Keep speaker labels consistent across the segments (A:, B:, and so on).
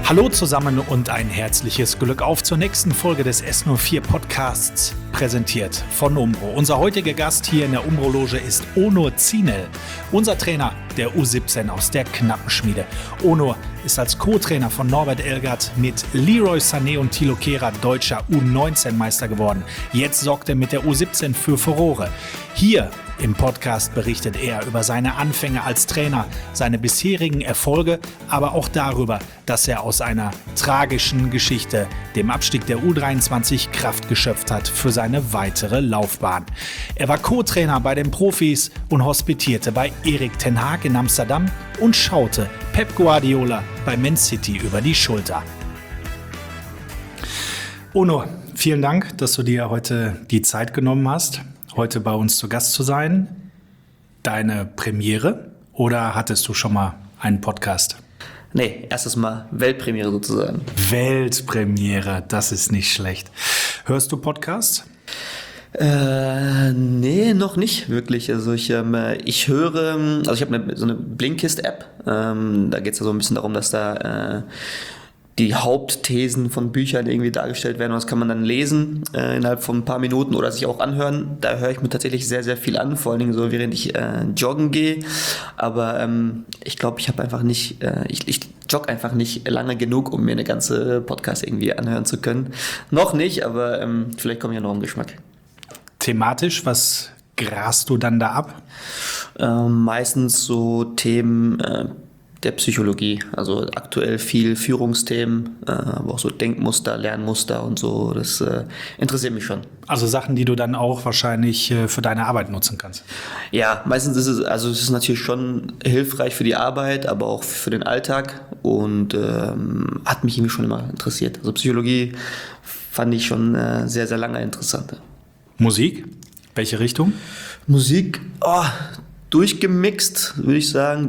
A: Hallo zusammen und ein herzliches Glück auf zur nächsten Folge des S04 Podcasts, präsentiert von Umbro. Unser heutiger Gast hier in der Umbro-Loge ist Onur Cinel, unser Trainer der U17 aus der Knappenschmiede. Onur ist als Co-Trainer von Norbert Elgert mit Leroy Sané und Thilo Kehrer deutscher U19-Meister geworden. Jetzt sorgt er mit der U17 für Furore. Hier im Podcast berichtet er über seine Anfänge als Trainer, seine bisherigen Erfolge, aber auch darüber, dass er aus einer tragischen Geschichte, dem Abstieg der U23, Kraft geschöpft hat für seine weitere Laufbahn. Er war Co-Trainer bei den Profis und hospitierte bei Erik ten Hag in Amsterdam und schaute Pep Guardiola bei Man City über die Schulter. Onur, vielen Dank, dass du dir heute die Zeit genommen hast, heute bei uns zu Gast zu sein. Deine Premiere oder hattest du schon mal einen Podcast?
B: Nee, erstes Mal Weltpremiere sozusagen.
A: Weltpremiere, das ist nicht schlecht. Hörst du Podcasts?
B: Nee, noch nicht wirklich. Also ich höre, also ich habe so eine Blinkist-App. Da geht es ja so ein bisschen darum, dass da die Hauptthesen von Büchern irgendwie dargestellt werden. Und das kann man dann lesen innerhalb von ein paar Minuten oder sich auch anhören. Da höre ich mir tatsächlich sehr, sehr viel an, vor allen Dingen so, während ich joggen gehe. Aber ich glaube, ich habe einfach nicht, ich jogge einfach nicht lange genug, um mir eine ganze Podcast irgendwie anhören zu können. Noch nicht, aber vielleicht komme ich ja noch im Geschmack.
A: Thematisch, was grast du dann da ab?
B: Meistens so Themen der Psychologie, also aktuell viel Führungsthemen, aber auch so Denkmuster, Lernmuster und so, das interessiert mich schon.
A: Also Sachen, die du dann auch wahrscheinlich für deine Arbeit nutzen kannst.
B: Ja, meistens ist es natürlich schon hilfreich für die Arbeit, aber auch für den Alltag und hat mich irgendwie schon immer interessiert. Also Psychologie fand ich schon sehr, sehr lange interessant.
A: Musik? Welche Richtung?
B: Musik, durchgemixt, würde ich sagen,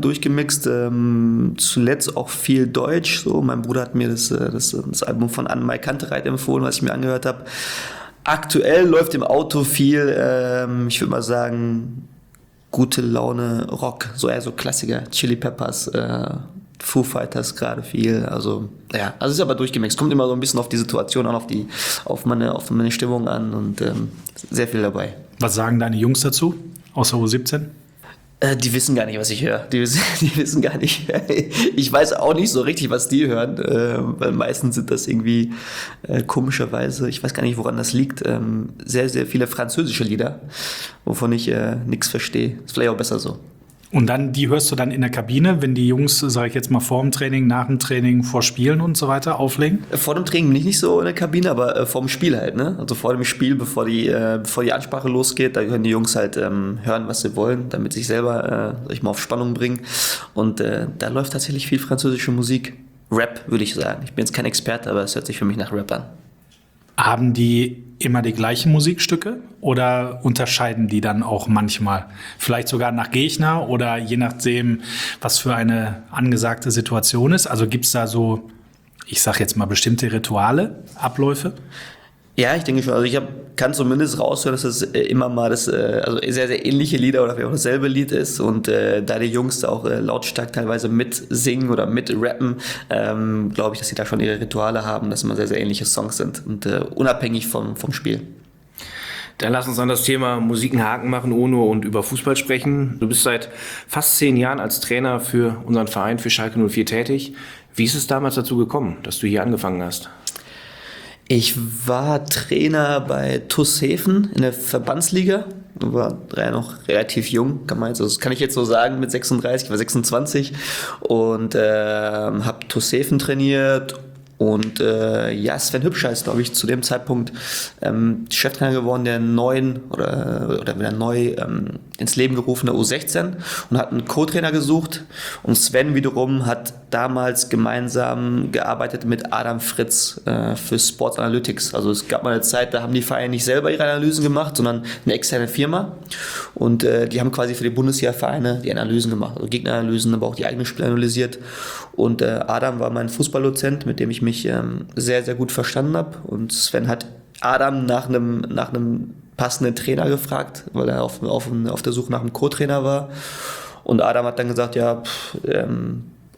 B: zuletzt auch viel Deutsch. So, mein Bruder hat mir das Album von Anne-Mai Kantereit empfohlen, was ich mir angehört habe. Aktuell läuft im Auto viel, ich würde mal sagen, gute Laune Rock, so eher so Klassiker, Chili Peppers, Foo Fighters gerade viel, also es ist aber durchgemixt, kommt immer so ein bisschen auf die Situation an, auf meine Stimmung an und sehr viel dabei.
A: Was sagen deine Jungs dazu, außer U17?
B: Die wissen gar nicht, was ich höre. Die wissen gar nicht. Ich weiß auch nicht so richtig, was die hören, weil meistens sind das irgendwie komischerweise, ich weiß gar nicht, woran das liegt, sehr, sehr viele französische Lieder, wovon ich nichts verstehe. Ist vielleicht auch besser so.
A: Und dann, die hörst du dann in der Kabine, wenn die Jungs, sage ich jetzt mal, vor dem Training, nach dem Training, vor Spielen und so weiter auflegen? Vor
B: dem Training bin ich nicht so in der Kabine, aber vor dem Spiel halt, ne? Also vor dem Spiel, bevor die Ansprache losgeht, da können die Jungs halt hören, was sie wollen, damit sich selber, auf Spannung bringen. Und da läuft tatsächlich viel französische Musik. Rap, würde ich sagen. Ich bin jetzt kein Experte, aber es hört sich für mich nach Rap an.
A: Haben die immer die gleichen Musikstücke oder unterscheiden die dann auch manchmal? Vielleicht sogar nach Gegner oder je nachdem, was für eine angesagte Situation ist? Also gibt es da so, ich sag jetzt mal, bestimmte Rituale, Abläufe?
B: Ja, ich denke schon. Also ich kann zumindest raushören, dass das immer mal also sehr, sehr ähnliche Lieder oder vielleicht auch dasselbe Lied ist. Und da die Jungs da auch lautstark teilweise mitsingen oder mitrappen, glaube ich, dass sie da schon ihre Rituale haben, dass immer sehr, sehr ähnliche Songs sind und unabhängig vom Spiel.
C: Dann lass uns an das Thema Musik einen Haken machen, Onur, und über Fußball sprechen. Du bist seit fast 10 Jahren als Trainer für unseren Verein, für Schalke 04 tätig. Wie ist es damals dazu gekommen, dass du hier angefangen hast?
B: Ich war Trainer bei TuS Hefen in der Verbandsliga. War noch relativ jung, das kann ich jetzt so sagen, mit 36, ich war 26 und habe TuS Hefen trainiert. Und Sven Hübscher ist, glaube ich, zu dem Zeitpunkt Cheftrainer geworden der neuen oder wieder neu ins Leben gerufene U16 und hat einen Co-Trainer gesucht. Und Sven wiederum hat damals gemeinsam gearbeitet mit Adam Fritz für Sports Analytics. Also es gab mal eine Zeit, da haben die Vereine nicht selber ihre Analysen gemacht, sondern eine externe Firma. Und die haben quasi für die Bundesliga-Vereine die Analysen gemacht, also Gegneranalysen, aber auch die eigenen Spiele analysiert. Und Adam war mein Fußballdozent, mit dem ich mich sehr, sehr gut verstanden habe. Und Sven hat Adam nach einem passenden Trainer gefragt, weil er auf der Suche nach einem Co-Trainer war. Und Adam hat dann gesagt,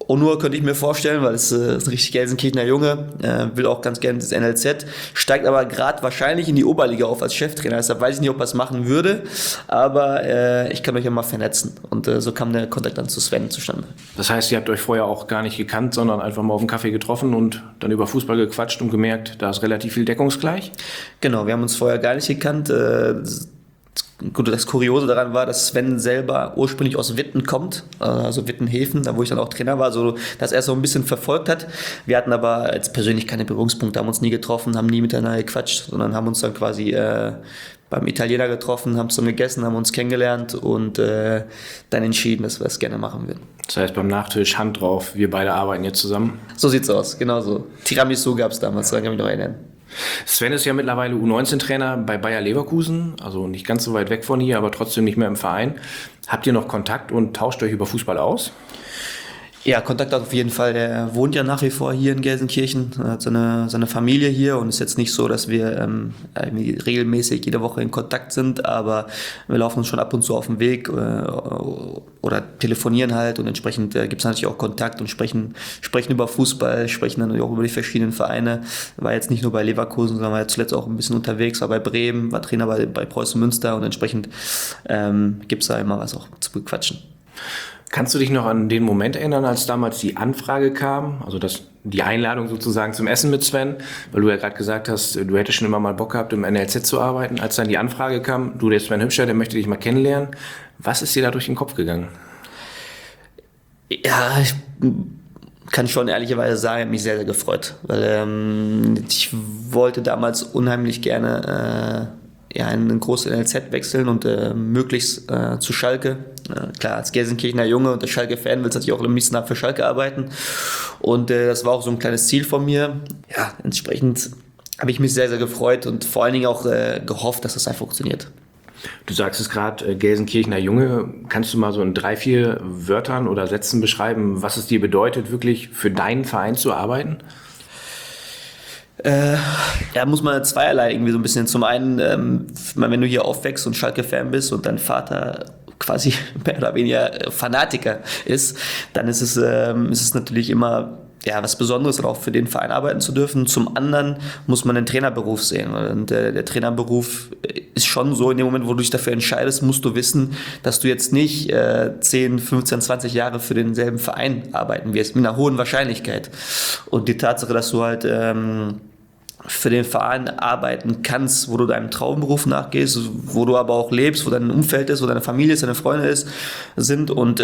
B: Onur könnte ich mir vorstellen, weil es ist ein richtig Gelsenkirchener Junge, will auch ganz gerne ins NLZ, steigt aber gerade wahrscheinlich in die Oberliga auf als Cheftrainer. Deshalb weiß ich nicht, ob er es machen würde, aber ich kann euch ja mal vernetzen. Und so kam der Kontakt dann zu Sven zustande.
C: Das heißt, ihr habt euch vorher auch gar nicht gekannt, sondern einfach mal auf einen Kaffee getroffen und dann über Fußball gequatscht und gemerkt, da ist relativ viel deckungsgleich?
B: Genau, wir haben uns vorher gar nicht gekannt. Gut, das Kuriose daran war, dass Sven selber ursprünglich aus Witten kommt, also Wittenhäfen, da wo ich dann auch Trainer war, so dass er so ein bisschen verfolgt hat. Wir hatten aber jetzt persönlich keine Berührungspunkte, haben uns nie getroffen, haben nie miteinander gequatscht, sondern haben uns dann quasi beim Italiener getroffen, haben zusammen gegessen, haben uns kennengelernt und dann entschieden, dass wir es gerne machen würden.
C: Das heißt, beim Nachtisch Hand drauf, wir beide arbeiten jetzt zusammen?
B: So sieht's aus, genau so. Tiramisu gab es damals, daran kann ich mich noch erinnern.
C: Sven ist ja mittlerweile U19-Trainer bei Bayer Leverkusen, also nicht ganz so weit weg von hier, aber trotzdem nicht mehr im Verein. Habt ihr noch Kontakt und tauscht euch über Fußball aus?
B: Ja, Kontakt auf jeden Fall. Der wohnt ja nach wie vor hier in Gelsenkirchen, hat seine Familie hier und es ist jetzt nicht so, dass wir regelmäßig jede Woche in Kontakt sind, aber wir laufen uns schon ab und zu auf den Weg oder telefonieren halt und entsprechend gibt es natürlich auch Kontakt und sprechen über Fußball, sprechen dann auch über die verschiedenen Vereine. War jetzt nicht nur bei Leverkusen, sondern war zuletzt auch ein bisschen unterwegs, war bei Bremen, war Trainer bei Preußen Münster und entsprechend gibt es da immer was auch zu bequatschen.
C: Kannst du dich noch an den Moment erinnern, als damals die Anfrage kam, also die Einladung sozusagen zum Essen mit Sven, weil du ja gerade gesagt hast, du hättest schon immer mal Bock gehabt, im NLZ zu arbeiten. Als dann die Anfrage kam, du, der Sven Hübscher, der möchte dich mal kennenlernen. Was ist dir da durch den Kopf gegangen?
B: Ja, ich kann schon ehrlicherweise sagen, ich habe mich sehr, sehr gefreut, weil ich wollte damals unheimlich gerne in einen großen NLZ wechseln und möglichst zu Schalke. Klar, als Gelsenkirchener Junge und der Schalke-Fan willst du natürlich auch am liebsten für Schalke arbeiten. Und das war auch so ein kleines Ziel von mir. Ja, entsprechend habe ich mich sehr, sehr gefreut und vor allen Dingen auch gehofft, dass das einfach funktioniert.
C: Du sagst es gerade, Gelsenkirchener Junge. Kannst du mal so in 3-4 Wörtern oder Sätzen beschreiben, was es dir bedeutet, wirklich für deinen Verein zu arbeiten?
B: Muss man zweierlei irgendwie so ein bisschen. Zum einen, wenn du hier aufwächst und Schalke-Fan bist und dein Vater quasi mehr oder weniger Fanatiker ist, dann ist es natürlich immer was Besonderes, auch für den Verein arbeiten zu dürfen. Zum anderen muss man den Trainerberuf sehen. Und der Trainerberuf ist schon so, in dem Moment, wo du dich dafür entscheidest, musst du wissen, dass du jetzt nicht 10, 15, 20 Jahre für denselben Verein arbeiten wirst, mit einer hohen Wahrscheinlichkeit. Und die Tatsache, dass du halt für den Verein arbeiten kannst, wo du deinem Traumberuf nachgehst, wo du aber auch lebst, wo dein Umfeld ist, wo deine Familie ist, deine Freunde sind und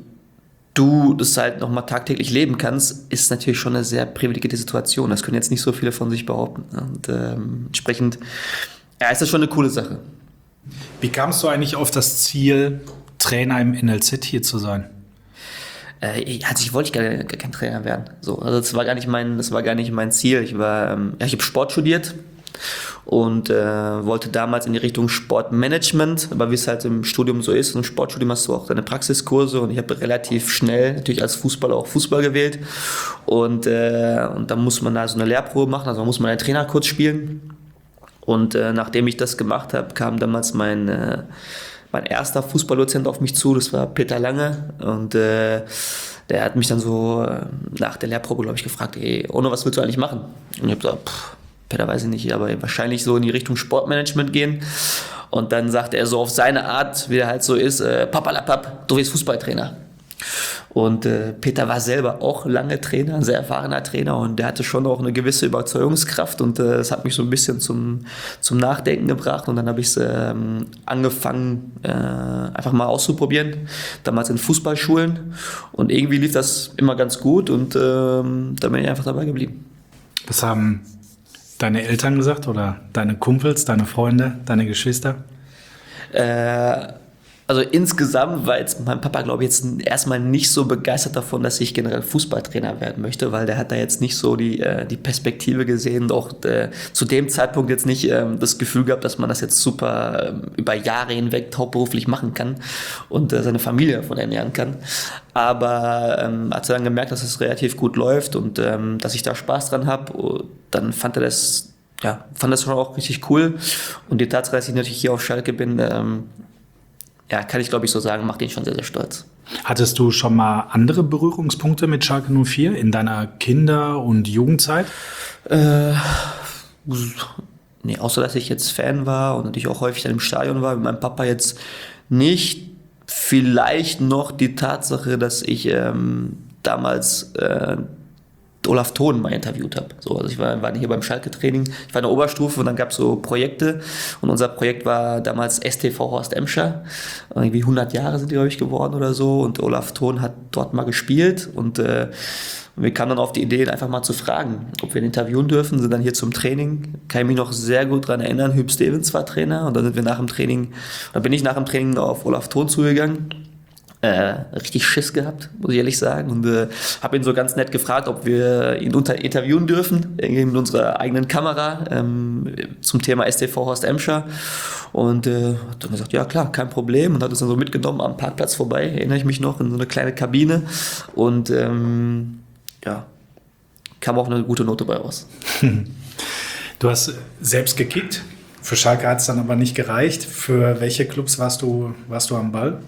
B: du das halt nochmal tagtäglich leben kannst, ist natürlich schon eine sehr privilegierte Situation. Das können jetzt nicht so viele von sich behaupten. Und entsprechend ist das schon eine coole Sache.
A: Wie kamst du eigentlich auf das Ziel, Trainer im NLZ hier zu sein?
B: Ich wollte gar kein Trainer werden. So, also das war gar nicht mein Ziel. Ich habe Sport studiert und wollte damals in die Richtung Sportmanagement, aber wie es halt im Studium so ist, im Sportstudium hast du auch deine Praxiskurse und ich habe relativ schnell natürlich als Fußballer auch Fußball gewählt und dann muss man da so eine Lehrprobe machen, also man muss mal einen Trainerkurs spielen und nachdem ich das gemacht habe, kam damals mein erster Fußballdozent auf mich zu, das war Peter Lange und der hat mich dann so nach der Lehrprobe, glaube ich, gefragt, hey, Ono, was willst du eigentlich machen? Und ich habe gesagt, Peter, weiß ich nicht, aber wahrscheinlich so in die Richtung Sportmanagement gehen. Und dann sagte er so auf seine Art, wie er halt so ist, Papalapap, du wirst Fußballtrainer. Und Peter war selber auch lange Trainer, ein sehr erfahrener Trainer und der hatte schon auch eine gewisse Überzeugungskraft und das hat mich so ein bisschen zum Nachdenken gebracht und dann habe ich es angefangen, einfach mal auszuprobieren, damals in Fußballschulen und irgendwie lief das immer ganz gut und dann bin ich einfach dabei geblieben.
A: Was haben deine Eltern gesagt oder deine Kumpels, deine Freunde, deine Geschwister?
B: Also insgesamt war jetzt mein Papa, glaube ich, jetzt erstmal nicht so begeistert davon, dass ich generell Fußballtrainer werden möchte, weil der hat da jetzt nicht so die Perspektive gesehen und auch zu dem Zeitpunkt jetzt nicht das Gefühl gehabt, dass man das jetzt super über Jahre hinweg hauptberuflich machen kann und seine Familie davon ernähren kann. Aber als er dann gemerkt, dass es relativ gut läuft und dass ich da Spaß dran habe, dann fand das schon auch richtig cool. Und die Tatsache, dass ich natürlich hier auf Schalke bin, kann ich glaube ich so sagen, macht ihn schon sehr, sehr stolz.
A: Hattest du schon mal andere Berührungspunkte mit Schalke 04 in deiner Kinder- und Jugendzeit?
B: Nee, außer dass ich jetzt Fan war und natürlich auch häufig dann im Stadion war, mit meinem Papa jetzt nicht. Vielleicht noch die Tatsache, dass ich damals Olaf Thon mal interviewt habe. So, also ich war hier beim Schalke-Training, ich war in der Oberstufe und dann gab es so Projekte und unser Projekt war damals STV Horst Emscher. Irgendwie 100 Jahre sind die, glaube ich, geworden oder so und Olaf Thon hat dort mal gespielt und wir kamen dann auf die Idee, einfach mal zu fragen, ob wir ihn interviewen dürfen, sind dann hier zum Training. Kann ich mich noch sehr gut daran erinnern, Hüb Stevens war Trainer und dann sind wir bin ich nach dem Training auf Olaf Thon zugegangen. Richtig Schiss gehabt, muss ich ehrlich sagen. Und habe ihn so ganz nett gefragt, ob wir ihn interviewen dürfen, irgendwie mit unserer eigenen Kamera zum Thema STV Horst Emscher. Und hat dann gesagt, ja klar, kein Problem. Und hat uns dann so mitgenommen am Parkplatz vorbei, erinnere ich mich noch, in so eine kleine Kabine. Und kam auch eine gute Note bei raus.
A: Du hast selbst gekickt. Für Schalke hat es dann aber nicht gereicht. Für welche Clubs warst du am Ball?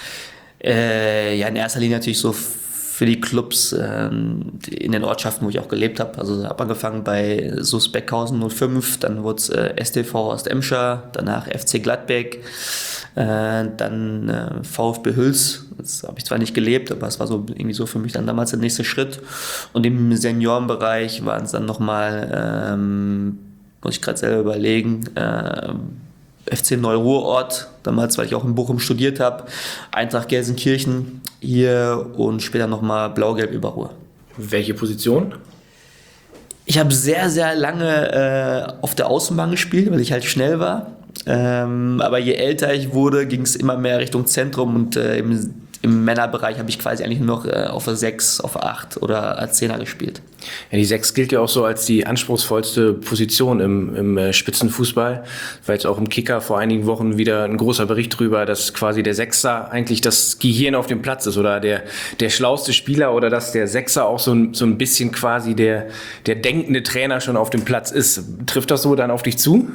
B: In erster Linie natürlich so für die Clubs in den Ortschaften, wo ich auch gelebt habe. Also habe angefangen bei SuS Beckhausen 05, dann wurde es STV Horst Emscher, danach FC Gladbeck, dann VfB Hüls. Das habe ich zwar nicht gelebt, aber es war so irgendwie so für mich dann damals der nächste Schritt. Und im Seniorenbereich waren es dann nochmal, muss ich gerade selber überlegen, FC Neu-Ruhrort, damals, weil ich auch in Bochum studiert habe, Eintracht Gelsenkirchen hier und später nochmal Blau-Gelb Überruhr.
C: Welche Position?
B: Ich habe sehr, sehr lange auf der Außenbahn gespielt, weil ich halt schnell war. Aber je älter ich wurde, ging es immer mehr Richtung Zentrum und im Männerbereich habe ich quasi eigentlich nur noch auf der 6, auf der 8 oder als 10er gespielt.
C: Ja, die 6 gilt ja auch so als die anspruchsvollste Position im Spitzenfußball. War jetzt auch im Kicker vor einigen Wochen wieder ein großer Bericht drüber, dass quasi der Sechser eigentlich das Gehirn auf dem Platz ist oder der schlauste Spieler oder dass der Sechser auch so ein bisschen quasi der denkende Trainer schon auf dem Platz ist. Trifft das so dann auf dich zu?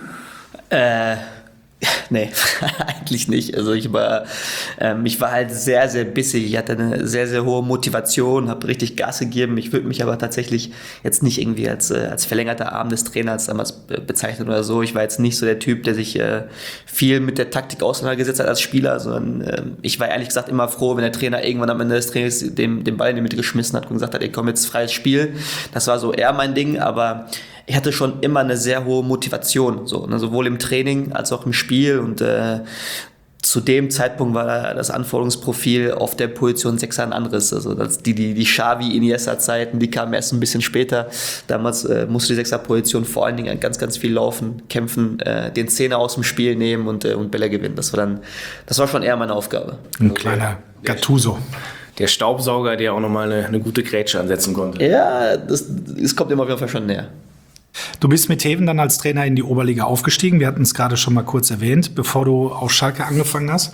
B: Nee, eigentlich nicht. Also ich war halt sehr, sehr bissig. Ich hatte eine sehr, sehr hohe Motivation, habe richtig Gas gegeben. Ich würde mich aber tatsächlich jetzt nicht irgendwie als verlängerter Arm des Trainers damals bezeichnen oder so. Ich war jetzt nicht so der Typ, der sich viel mit der Taktik auseinandergesetzt hat als Spieler, sondern ich war ehrlich gesagt immer froh, wenn der Trainer irgendwann am Ende des Trainings den Ball in die Mitte geschmissen hat und gesagt hat, ey, komm, jetzt freies Spiel. Das war so eher mein Ding, aber ich hatte schon immer eine sehr hohe Motivation, so, ne, sowohl im Training als auch im Spiel und zu dem Zeitpunkt war das Anforderungsprofil auf der Position 6 ein anderes. Also die Xavi, Iniesta-Zeiten, die kamen erst ein bisschen später. Damals musste die 6er-Position vor allen Dingen ganz, ganz viel laufen, kämpfen, den Zehner aus dem Spiel nehmen und Bälle gewinnen. Das war schon eher meine Aufgabe.
A: Ein kleiner Gattuso.
C: Der Staubsauger, der auch nochmal eine gute Grätsche ansetzen konnte.
B: Ja, es kommt immer auf jeden Fall schon näher.
A: Du bist mit Heven dann als Trainer in die Oberliga aufgestiegen. Wir hatten es gerade schon mal kurz erwähnt, bevor du auf Schalke angefangen hast.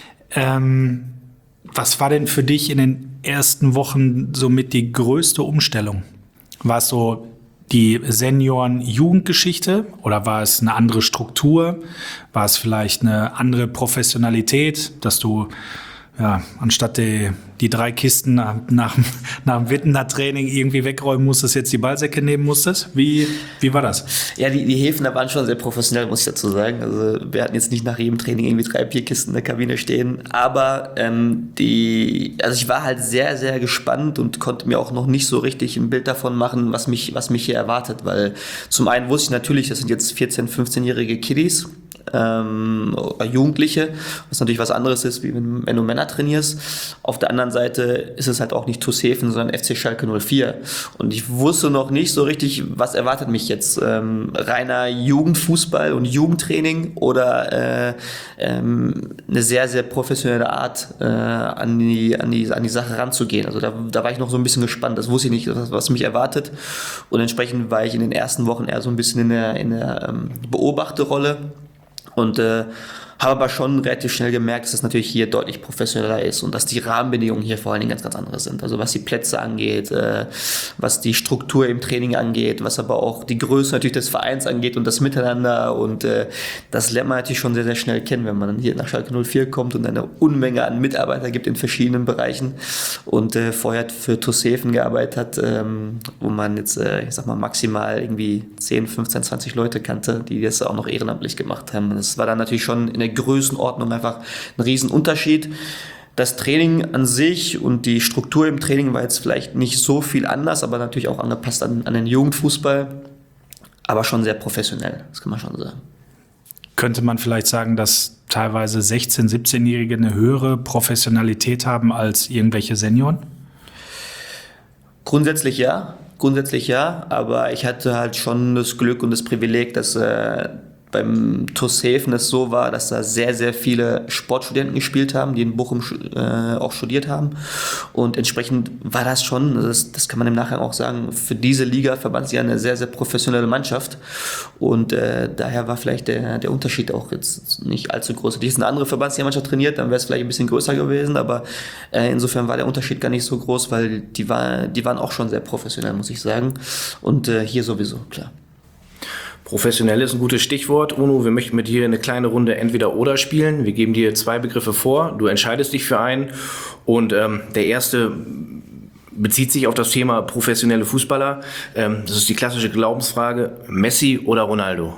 A: Was war denn für dich in den ersten Wochen somit die größte Umstellung? War es so die Senioren-Jugendgeschichte oder war es eine andere Struktur? War es vielleicht eine andere Professionalität, dass du anstatt die 3 Kisten nach dem Wittener Training irgendwie wegräumen musstest, jetzt die Ballsäcke nehmen musstest? Wie war das? Ja,
B: die Hefener waren schon sehr professionell, muss ich dazu sagen. Also wir hatten jetzt nicht nach jedem Training irgendwie 3 Bierkisten in der Kabine stehen. Aber ich war halt sehr, sehr gespannt und konnte mir auch noch nicht so richtig ein Bild davon machen, was mich hier erwartet. Weil zum einen wusste ich natürlich, das sind jetzt 14-, 15-jährige Kiddies. Oder Jugendliche, was natürlich was anderes ist, wie wenn du Männer trainierst. Auf der anderen Seite ist es halt auch nicht TuS Hefen, sondern FC Schalke 04. Und ich wusste noch nicht so richtig, was erwartet mich jetzt. Reiner Jugendfußball und Jugendtraining oder eine sehr, sehr professionelle Art, an die Sache ranzugehen. Also da war ich noch so ein bisschen gespannt. Das wusste ich nicht, was mich erwartet. Und entsprechend war ich in den ersten Wochen eher so ein bisschen in der Beobachterrolle. Und Habe aber schon relativ schnell gemerkt, dass es natürlich hier deutlich professioneller ist und dass die Rahmenbedingungen hier vor allen Dingen ganz, ganz andere sind. Also was die Plätze angeht, was die Struktur im Training angeht, was aber auch die Größe natürlich des Vereins angeht und das Miteinander. Und das lernt man natürlich schon sehr, sehr schnell kennen, wenn man dann hier nach Schalke 04 kommt und eine Unmenge an Mitarbeiter gibt in verschiedenen Bereichen und vorher für TuS Hefen gearbeitet hat, wo man jetzt, ich sag mal, maximal irgendwie 10, 15, 20 Leute kannte, die das auch noch ehrenamtlich gemacht haben. Das war dann natürlich schon in der Größenordnung einfach ein Riesenunterschied. Das Training an sich und die Struktur im Training war jetzt vielleicht nicht so viel anders, aber natürlich auch angepasst an den Jugendfußball, aber schon sehr professionell, das kann man schon sagen.
A: Könnte man vielleicht sagen, dass teilweise 16-, 17-Jährige eine höhere Professionalität haben als irgendwelche Senioren?
B: Grundsätzlich ja, aber ich hatte halt schon das Glück und das Privileg, dass beim TuS Hefen es so war, dass da sehr, sehr viele Sportstudenten gespielt haben, die in Bochum auch studiert haben. Und entsprechend war das schon, das kann man im Nachgang auch sagen, für diese Liga Verbandsliga eine sehr, sehr professionelle Mannschaft. Und daher war vielleicht der Unterschied auch jetzt nicht allzu groß. Hätte ich jetzt eine andere Verbandsliga-Mannschaft trainiert, dann wäre es vielleicht ein bisschen größer gewesen. Aber insofern war der Unterschied gar nicht so groß, weil die waren auch schon sehr professionell, muss ich sagen. Und hier sowieso, klar.
C: Professionell ist ein gutes Stichwort. Ono, wir möchten mit dir eine kleine Runde Entweder-Oder spielen. Wir geben dir 2 Begriffe vor. Du entscheidest dich für einen. Und der erste bezieht sich auf das Thema professionelle Fußballer. Das ist die klassische Glaubensfrage. Messi oder Ronaldo?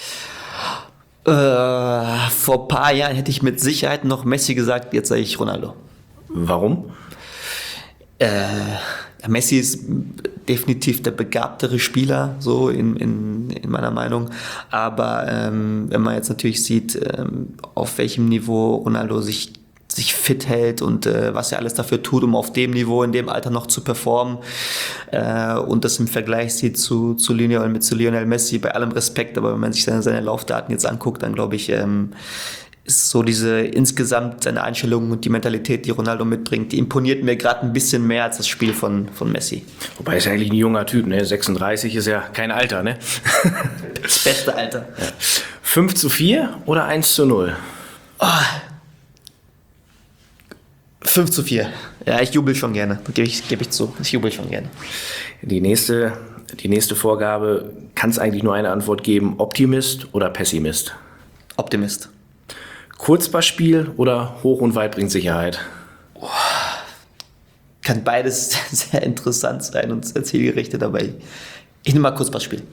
B: Vor ein paar Jahren hätte ich mit Sicherheit noch Messi gesagt. Jetzt sage ich Ronaldo.
C: Warum?
B: Messi ist definitiv der begabtere Spieler, so in meiner Meinung. Aber wenn man jetzt natürlich sieht, auf welchem Niveau Ronaldo sich fit hält und was er alles dafür tut, um auf dem Niveau, in dem Alter noch zu performen und das im Vergleich sieht zu Lionel Messi, bei allem Respekt, aber wenn man sich seine Laufdaten jetzt anguckt, dann glaube ich, ist so insgesamt seine Einstellung und die Mentalität, die Ronaldo mitbringt, die imponiert mir gerade ein bisschen mehr als das Spiel von Messi.
C: Wobei, ist ja eigentlich ein junger Typ, ne? 36 ist ja kein Alter, ne?
B: Das beste Alter.
C: Ja. 5:4 oder 1:0?
B: 5:4. Ja, ich jubel schon gerne. Gebe ich zu. Ich jubel schon gerne.
C: Die nächste Vorgabe, kann es eigentlich nur eine Antwort geben: Optimist oder Pessimist?
B: Optimist.
C: Kurzpassspiel oder Hoch- und Weit bringt Sicherheit?
B: Kann beides sehr interessant sein und sehr zielgerichtet, aber ich nehme mal Kurzpassspiel.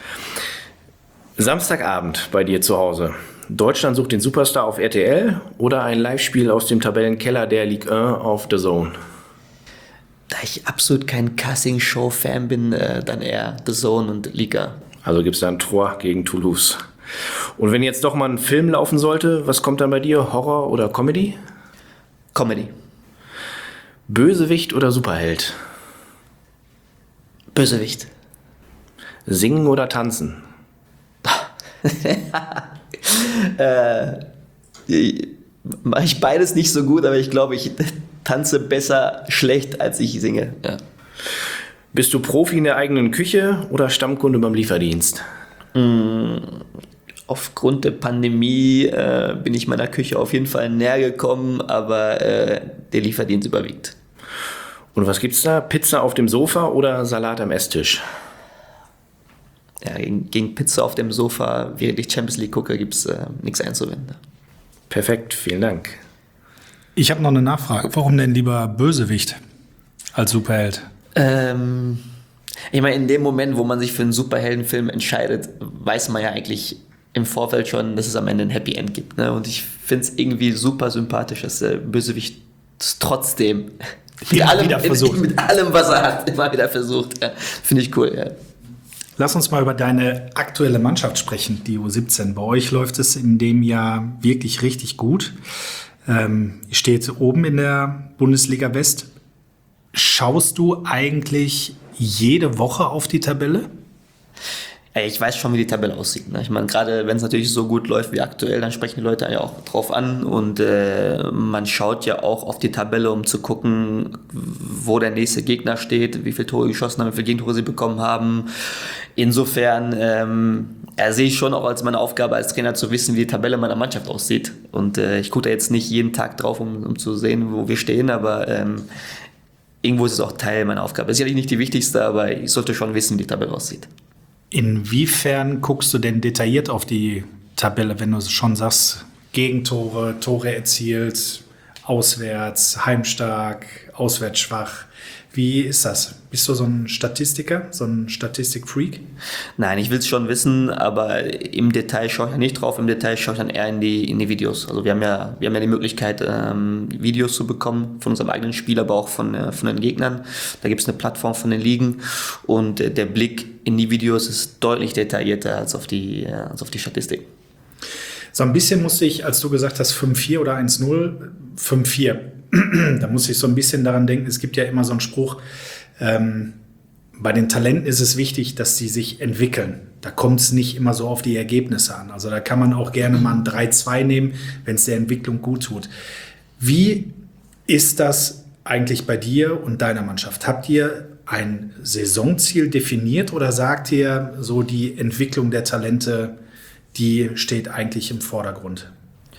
C: Samstagabend bei dir zu Hause. Deutschland sucht den Superstar auf RTL oder ein Live-Spiel aus dem Tabellenkeller der Ligue 1 auf The Zone?
B: Da ich absolut kein Casting-Show-Fan bin, dann eher The Zone und Liga.
C: Also gibt es da ein Tor gegen Toulouse. Und wenn jetzt doch mal ein Film laufen sollte, was kommt dann bei dir? Horror oder Comedy?
B: Comedy.
C: Bösewicht oder Superheld?
B: Bösewicht.
C: Singen oder tanzen?
B: Mache ich beides nicht so gut, aber ich glaube, ich tanze besser schlecht, als ich singe. Ja.
C: Bist du Profi in der eigenen Küche oder Stammkunde beim Lieferdienst?
B: Aufgrund der Pandemie bin ich meiner Küche auf jeden Fall näher gekommen, aber der Lieferdienst überwiegt.
C: Und was gibt's da? Pizza auf dem Sofa oder Salat am Esstisch?
B: Ja, gegen Pizza auf dem Sofa, während ich Champions League gucke, gibt es nichts einzuwenden.
C: Perfekt, vielen Dank.
A: Ich habe noch eine Nachfrage. Warum denn lieber Bösewicht als Superheld?
B: Ich meine, in dem Moment, wo man sich für einen Superheldenfilm entscheidet, weiß man ja eigentlich im Vorfeld schon, dass es am Ende ein Happy End gibt. Ne? Und ich finde es irgendwie super sympathisch, dass der Bösewicht es trotzdem mit allem, was er hat, immer wieder versucht. Ja, finde ich cool, ja.
A: Lass uns mal über deine aktuelle Mannschaft sprechen, die U17. Bei euch läuft es in dem Jahr wirklich richtig gut. Ihr steht oben in der Bundesliga West. Schaust du eigentlich jede Woche auf die Tabelle?
B: Ich weiß schon, wie die Tabelle aussieht. Ne? Ich meine, gerade wenn es natürlich so gut läuft wie aktuell, dann sprechen die Leute ja auch drauf an. Und man schaut ja auch auf die Tabelle, um zu gucken, wo der nächste Gegner steht, wie viele Tore geschossen haben, wie viele Gegentore sie bekommen haben. Insofern sehe ich schon auch als meine Aufgabe als Trainer zu wissen, wie die Tabelle meiner Mannschaft aussieht. Und ich gucke da jetzt nicht jeden Tag drauf, um zu sehen, wo wir stehen, aber irgendwo ist es auch Teil meiner Aufgabe. Ist sicherlich nicht die wichtigste, aber ich sollte schon wissen, wie die Tabelle aussieht.
A: Inwiefern guckst du denn detailliert auf die Tabelle, wenn du schon sagst, Gegentore, Tore erzielt, auswärts, heimstark, auswärts schwach? Wie ist das? Bist du so ein Statistiker, so ein Statistikfreak?
B: Nein, ich will es schon wissen, aber im Detail schaue ich ja nicht drauf. Im Detail schaue ich dann eher in die Videos. Also wir haben ja die Möglichkeit, Videos zu bekommen von unserem eigenen Spiel, aber auch von den Gegnern. Da gibt es eine Plattform von den Ligen und der Blick in die Videos ist deutlich detaillierter als auf die Statistik.
A: So ein bisschen musste ich, als du gesagt hast 5-4 oder 1-0, 5-4, da musste ich so ein bisschen daran denken, es gibt ja immer so einen Spruch, bei den Talenten ist es wichtig, dass sie sich entwickeln. Da kommt es nicht immer so auf die Ergebnisse an. Also da kann man auch gerne mal ein 3-2 nehmen, wenn es der Entwicklung gut tut. Wie ist das eigentlich bei dir und deiner Mannschaft? Habt ihr ein Saisonziel definiert oder sagt ihr so, die Entwicklung der Talente, die steht eigentlich im Vordergrund?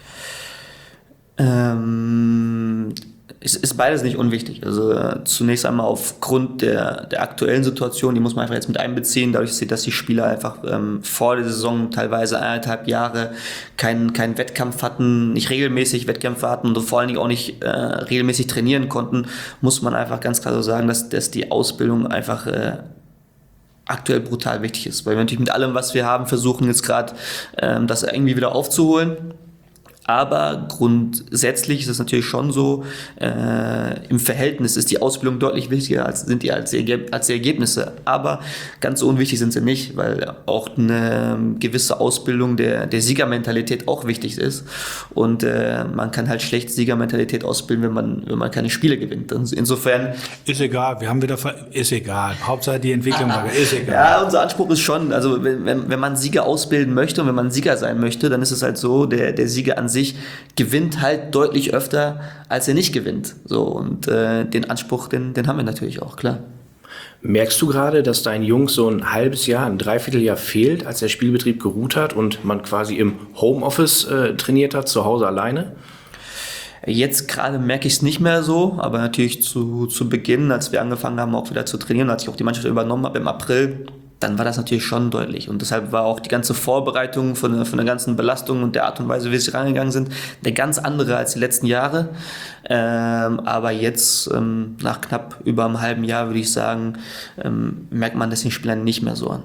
B: Es ist beides nicht unwichtig. Also zunächst einmal aufgrund der aktuellen Situation, die muss man einfach jetzt mit einbeziehen, dadurch, dass die Spieler einfach vor der Saison teilweise 1,5 Jahre keinen Wettkampf hatten, nicht regelmäßig Wettkämpfe hatten und vor allen Dingen auch nicht regelmäßig trainieren konnten, muss man einfach ganz klar so sagen, dass die Ausbildung einfach aktuell brutal wichtig ist, weil wir natürlich mit allem, was wir haben, versuchen jetzt gerade das irgendwie wieder aufzuholen. Aber grundsätzlich ist es natürlich schon so, im Verhältnis ist die Ausbildung deutlich wichtiger als die Ergebnisse. Aber ganz so unwichtig sind sie nicht, weil auch eine gewisse Ausbildung der Siegermentalität auch wichtig ist. Und man kann halt schlecht Siegermentalität ausbilden, wenn man keine Spiele gewinnt. Und insofern...
A: Ist egal, ist egal. Hauptsache die Entwicklung, ist egal.
B: Ja, unser Anspruch ist schon, also wenn man Sieger ausbilden möchte und wenn man Sieger sein möchte, dann ist es halt so, der Sieger an sich gewinnt halt deutlich öfter, als er nicht gewinnt. So, und den Anspruch, den haben wir natürlich auch, klar.
C: Merkst du gerade, dass deinen Jungs so ein halbes Jahr, ein Dreivierteljahr fehlt, als der Spielbetrieb geruht hat und man quasi im Homeoffice trainiert hat, zu Hause alleine?
B: Jetzt gerade merke ich es nicht mehr so, aber natürlich zu Beginn, als wir angefangen haben, auch wieder zu trainieren, als ich auch die Mannschaft übernommen habe im April, dann war das natürlich schon deutlich. Und deshalb war auch die ganze Vorbereitung von der ganzen Belastung und der Art und Weise, wie sie rangegangen sind, eine ganz andere als die letzten Jahre. Aber jetzt, nach knapp über einem halben Jahr, würde ich sagen, merkt man das den Spielern nicht mehr so an.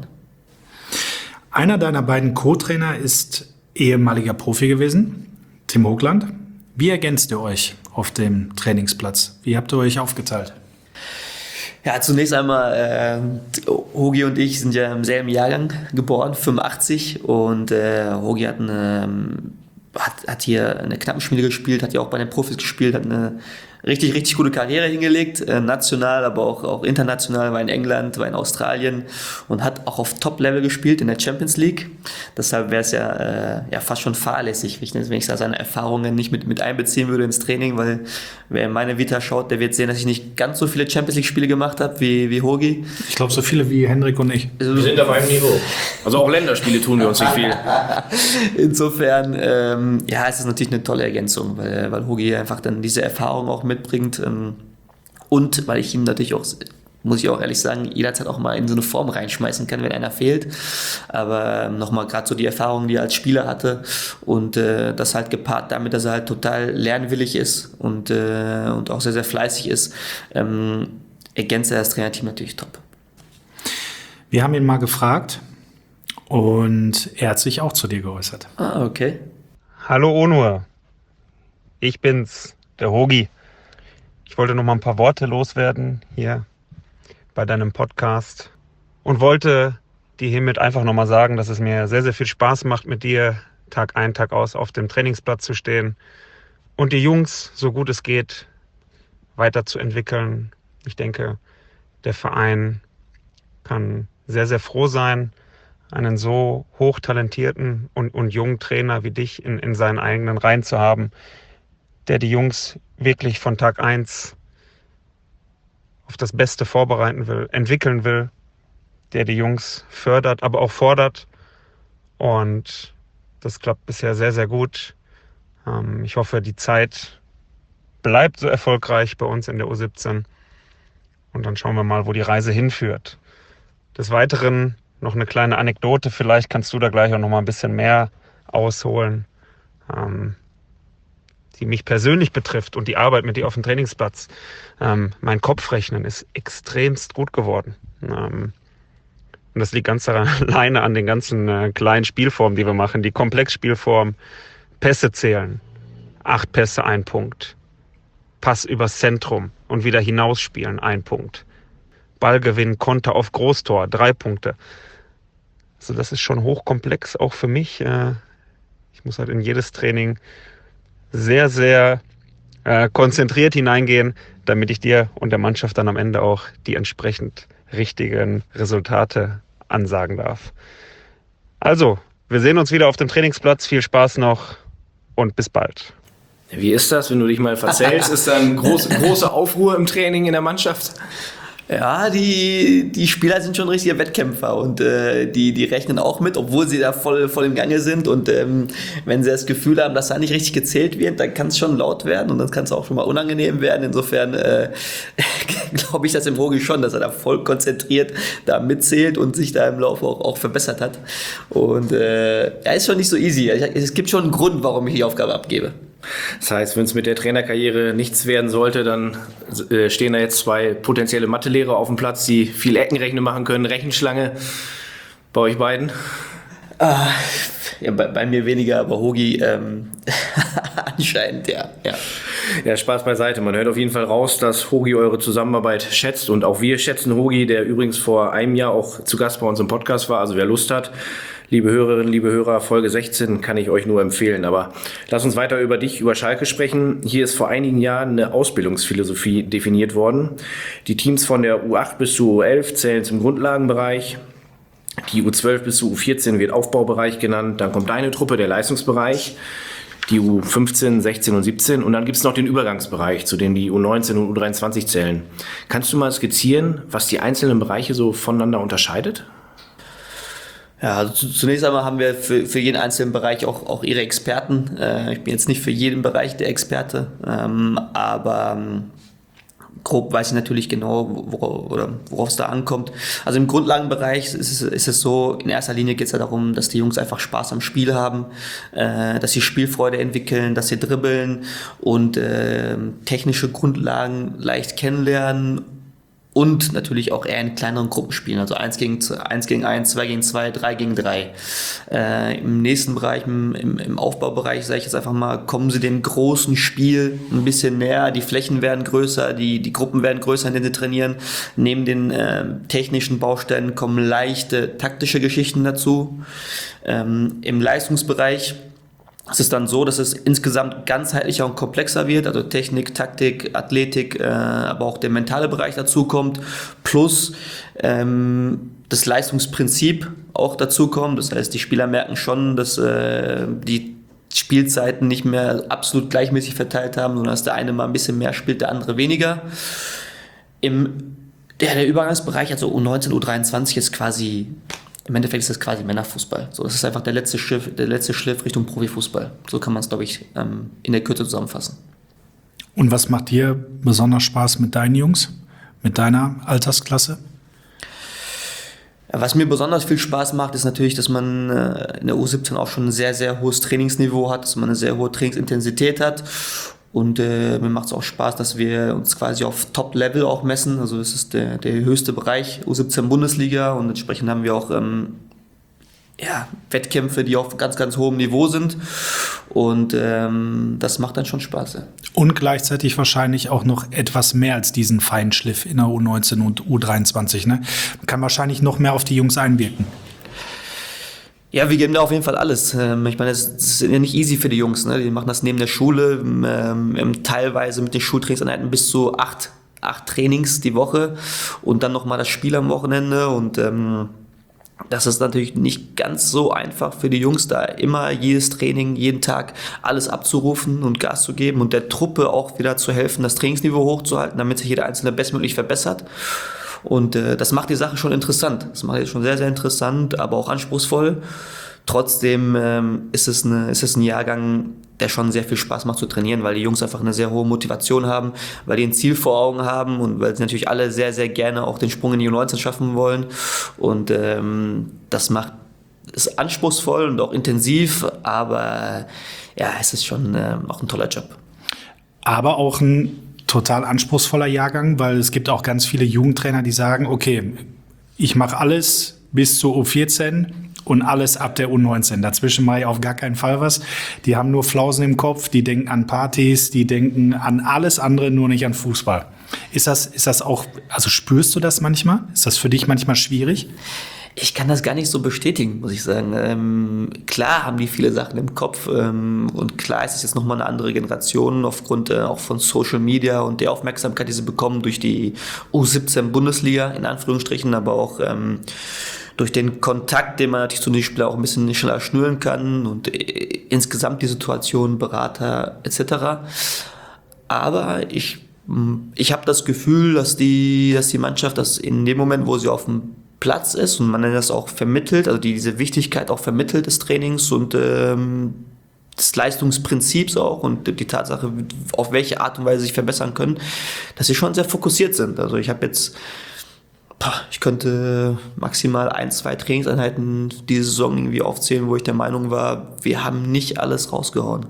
A: Einer deiner beiden Co-Trainer ist ehemaliger Profi gewesen, Tim Hoogland. Wie ergänzt ihr euch auf dem Trainingsplatz? Wie habt ihr euch aufgeteilt?
B: Ja, zunächst einmal, Hogi und ich sind ja im selben Jahrgang geboren, 85, und Hogi hat hier eine Knappenschmiede gespielt, hat ja auch bei den Profis gespielt, hat eine richtig, richtig gute Karriere hingelegt, national, aber auch international, war in England, war in Australien und hat auch auf Top-Level gespielt in der Champions League. Deshalb wäre es ja fast schon fahrlässig, wenn ich da seine Erfahrungen nicht mit einbeziehen würde ins Training, weil wer in meine Vita schaut, der wird sehen, dass ich nicht ganz so viele Champions League-Spiele gemacht habe wie Hogi.
A: Ich glaube, so viele wie Hendrik und ich.
C: Wir sind auf einem Niveau. Also auch Länderspiele tun wir uns nicht viel.
B: Insofern, es ist natürlich eine tolle Ergänzung, weil Hogi einfach dann diese Erfahrung auch mitbringt und weil ich ihm natürlich auch, muss ich auch ehrlich sagen, jederzeit auch mal in so eine Form reinschmeißen kann, wenn einer fehlt. Aber nochmal gerade so die Erfahrung, die er als Spieler hatte und das halt gepaart damit, dass er halt total lernwillig ist und auch sehr, sehr fleißig ist, ergänzt er das Trainerteam natürlich top.
A: Wir haben ihn mal gefragt und er hat sich auch zu dir geäußert.
B: Ah, okay.
D: Hallo Onur, ich bin's, der Hogi. Ich wollte noch mal ein paar Worte loswerden hier bei deinem Podcast und wollte dir hiermit einfach noch mal sagen, dass es mir sehr, sehr viel Spaß macht, mit dir Tag ein, Tag aus auf dem Trainingsplatz zu stehen und die Jungs, so gut es geht, weiterzuentwickeln. Ich denke, der Verein kann sehr, sehr froh sein, einen so hochtalentierten und jungen Trainer wie dich in seinen eigenen Reihen zu haben, der die Jungs wirklich von Tag 1 auf das Beste vorbereiten will, entwickeln will, der die Jungs fördert, aber auch fordert Und das klappt bisher sehr, sehr gut. Ich hoffe, die Zeit bleibt so erfolgreich bei uns in der U17. Und dann schauen wir mal, wo die Reise hinführt. Des Weiteren noch eine kleine Anekdote. Vielleicht kannst du da gleich auch noch mal ein bisschen mehr ausholen, die mich persönlich betrifft und die Arbeit mit dir auf dem Trainingsplatz. Mein Kopfrechnen ist extremst gut geworden. Und das liegt ganz alleine an den ganzen kleinen Spielformen, die wir machen. Die Komplexspielform, Pässe zählen, 8 Pässe, 1 Punkt. Pass übers Zentrum und wieder hinausspielen, 1 Punkt. Ballgewinn, Konter auf Großtor, 3 Punkte. Also das ist schon hochkomplex, auch für mich. Ich muss halt in jedes Training sehr, sehr konzentriert hineingehen, damit ich dir und der Mannschaft dann am Ende auch die entsprechend richtigen Resultate ansagen darf. Also, wir sehen uns wieder auf dem Trainingsplatz. Viel Spaß noch und bis bald.
C: Wie ist das, wenn du dich mal verzählst? Ist da eine große Aufruhr im Training in der Mannschaft?
B: Ja, die Spieler sind schon richtige Wettkämpfer und die rechnen auch mit, obwohl sie da voll im Gange sind. Und wenn sie das Gefühl haben, dass da nicht richtig gezählt wird, dann kann es schon laut werden und dann kann es auch schon mal unangenehm werden. Insofern glaube ich das im Rogi schon, dass er da voll konzentriert da mitzählt und sich da im Laufe auch verbessert hat. Und ist schon nicht so easy. Es gibt schon einen Grund, warum ich die Aufgabe abgebe.
C: Das heißt, wenn es mit der Trainerkarriere nichts werden sollte, dann stehen da jetzt 2 potenzielle Mathelehrer auf dem Platz, die viel Eckenrechnen machen können, Rechenschlange bei euch beiden?
B: Ja, bei mir weniger, aber Hogi anscheinend, ja.
C: Ja, Spaß beiseite. Man hört auf jeden Fall raus, dass Hogi eure Zusammenarbeit schätzt und auch wir schätzen Hogi, der übrigens vor einem Jahr auch zu Gast bei uns im Podcast war. Also wer Lust hat, liebe Hörerinnen, liebe Hörer, Folge 16 kann ich euch nur empfehlen. Aber lass uns weiter über dich, über Schalke sprechen. Hier ist vor einigen Jahren eine Ausbildungsphilosophie definiert worden. Die Teams von der U8 bis zur U11 zählen zum Grundlagenbereich. Die U12 bis zur U14 wird Aufbaubereich genannt. Dann kommt deine Truppe, der Leistungsbereich. Die U15, 16 und 17. Und dann gibt es noch den Übergangsbereich, zu dem die U19 und U23 zählen. Kannst du mal skizzieren, was die einzelnen Bereiche so voneinander unterscheidet?
B: Ja, also zunächst einmal haben wir für jeden einzelnen Bereich auch ihre Experten. Ich bin jetzt nicht für jeden Bereich der Experte, aber grob weiß ich natürlich genau, worauf es da ankommt. Also im Grundlagenbereich ist es so, in erster Linie geht es ja darum, dass die Jungs einfach Spaß am Spiel haben, dass sie Spielfreude entwickeln, dass sie dribbeln und technische Grundlagen leicht kennenlernen. Und natürlich auch eher in kleineren Gruppen spielen, also 1 gegen 1, 2 gegen 2, 3 gegen 3. Im nächsten Bereich, im Aufbaubereich, sage ich jetzt einfach mal, kommen sie dem großen Spiel ein bisschen näher, die Flächen werden größer, die Gruppen werden größer, in denen sie trainieren. Neben den technischen Baustellen kommen leichte taktische Geschichten dazu. Im Leistungsbereich es ist dann so, dass es insgesamt ganzheitlicher und komplexer wird, also Technik, Taktik, Athletik, aber auch der mentale Bereich dazu kommt, plus das Leistungsprinzip auch dazu kommt. Das heißt, die Spieler merken schon, dass die Spielzeiten nicht mehr absolut gleichmäßig verteilt haben, sondern dass der eine mal ein bisschen mehr spielt, der andere weniger. Der Übergangsbereich, also U19, U23 ist quasi... Im Endeffekt ist das quasi Männerfußball. So, das ist einfach der letzte Schliff Richtung Profifußball. So kann man es, glaube ich, in der Kürze zusammenfassen.
A: Und was macht dir besonders Spaß mit deinen Jungs, mit deiner Altersklasse?
B: Ja, was mir besonders viel Spaß macht, ist natürlich, dass man in der U17 auch schon ein sehr, sehr hohes Trainingsniveau hat, dass man eine sehr hohe Trainingsintensität hat. Und mir macht es auch Spaß, dass wir uns quasi auf Top-Level auch messen. Also das ist der höchste Bereich, U17 Bundesliga. Und entsprechend haben wir auch Wettkämpfe, die auf ganz, ganz hohem Niveau sind. Und das macht dann schon Spaß. Ja.
A: Und gleichzeitig wahrscheinlich auch noch etwas mehr als diesen Feinschliff in der U19 und U23. Ne? Man kann wahrscheinlich noch mehr auf die Jungs einwirken.
B: Ja, wir geben da auf jeden Fall alles. Ich meine, das ist ja nicht easy für die Jungs. Ne? Die machen das neben der Schule, teilweise mit den Schultrainingseinheiten bis zu 8 Trainings die Woche und dann nochmal das Spiel am Wochenende. Und das ist natürlich nicht ganz so einfach für die Jungs, da immer jedes Training, jeden Tag alles abzurufen und Gas zu geben und der Truppe auch wieder zu helfen, das Trainingsniveau hochzuhalten, damit sich jeder Einzelne bestmöglich verbessert. Und das macht die Sache schon interessant. Das macht die schon sehr, sehr interessant, aber auch anspruchsvoll. Trotzdem ist es ein Jahrgang, der schon sehr viel Spaß macht zu trainieren, weil die Jungs einfach eine sehr hohe Motivation haben, weil die ein Ziel vor Augen haben und weil sie natürlich alle sehr, sehr gerne auch den Sprung in die U19 schaffen wollen. Und das ist anspruchsvoll und auch intensiv, aber ja, es ist schon auch ein toller Job.
A: Aber auch ein total anspruchsvoller Jahrgang, weil es gibt auch ganz viele Jugendtrainer, die sagen, okay, ich mache alles bis zur U14 und alles ab der U19. Dazwischen mache ich auf gar keinen Fall was. Die haben nur Flausen im Kopf, die denken an Partys, die denken an alles andere, nur nicht an Fußball. Ist das auch, also spürst du das manchmal? Ist das für dich manchmal schwierig?
B: Ich kann das gar nicht so bestätigen, muss ich sagen. Klar haben die viele Sachen im Kopf und klar ist es jetzt nochmal eine andere Generation aufgrund auch von Social Media und der Aufmerksamkeit, die sie bekommen durch die U17-Bundesliga, in Anführungsstrichen, aber auch durch den Kontakt, den man natürlich zu den Spielern auch ein bisschen schneller schnüren kann und insgesamt die Situation, Berater etc. Aber ich habe das Gefühl, dass die Mannschaft das in dem Moment, wo sie auf dem Platz ist und man das auch vermittelt, also diese Wichtigkeit auch vermittelt des Trainings und des Leistungsprinzips auch und die Tatsache, auf welche Art und Weise sie sich verbessern können, dass sie schon sehr fokussiert sind. Also ich könnte maximal 1-2 Trainingseinheiten diese Saison irgendwie aufzählen, wo ich der Meinung war, wir haben nicht alles rausgehauen.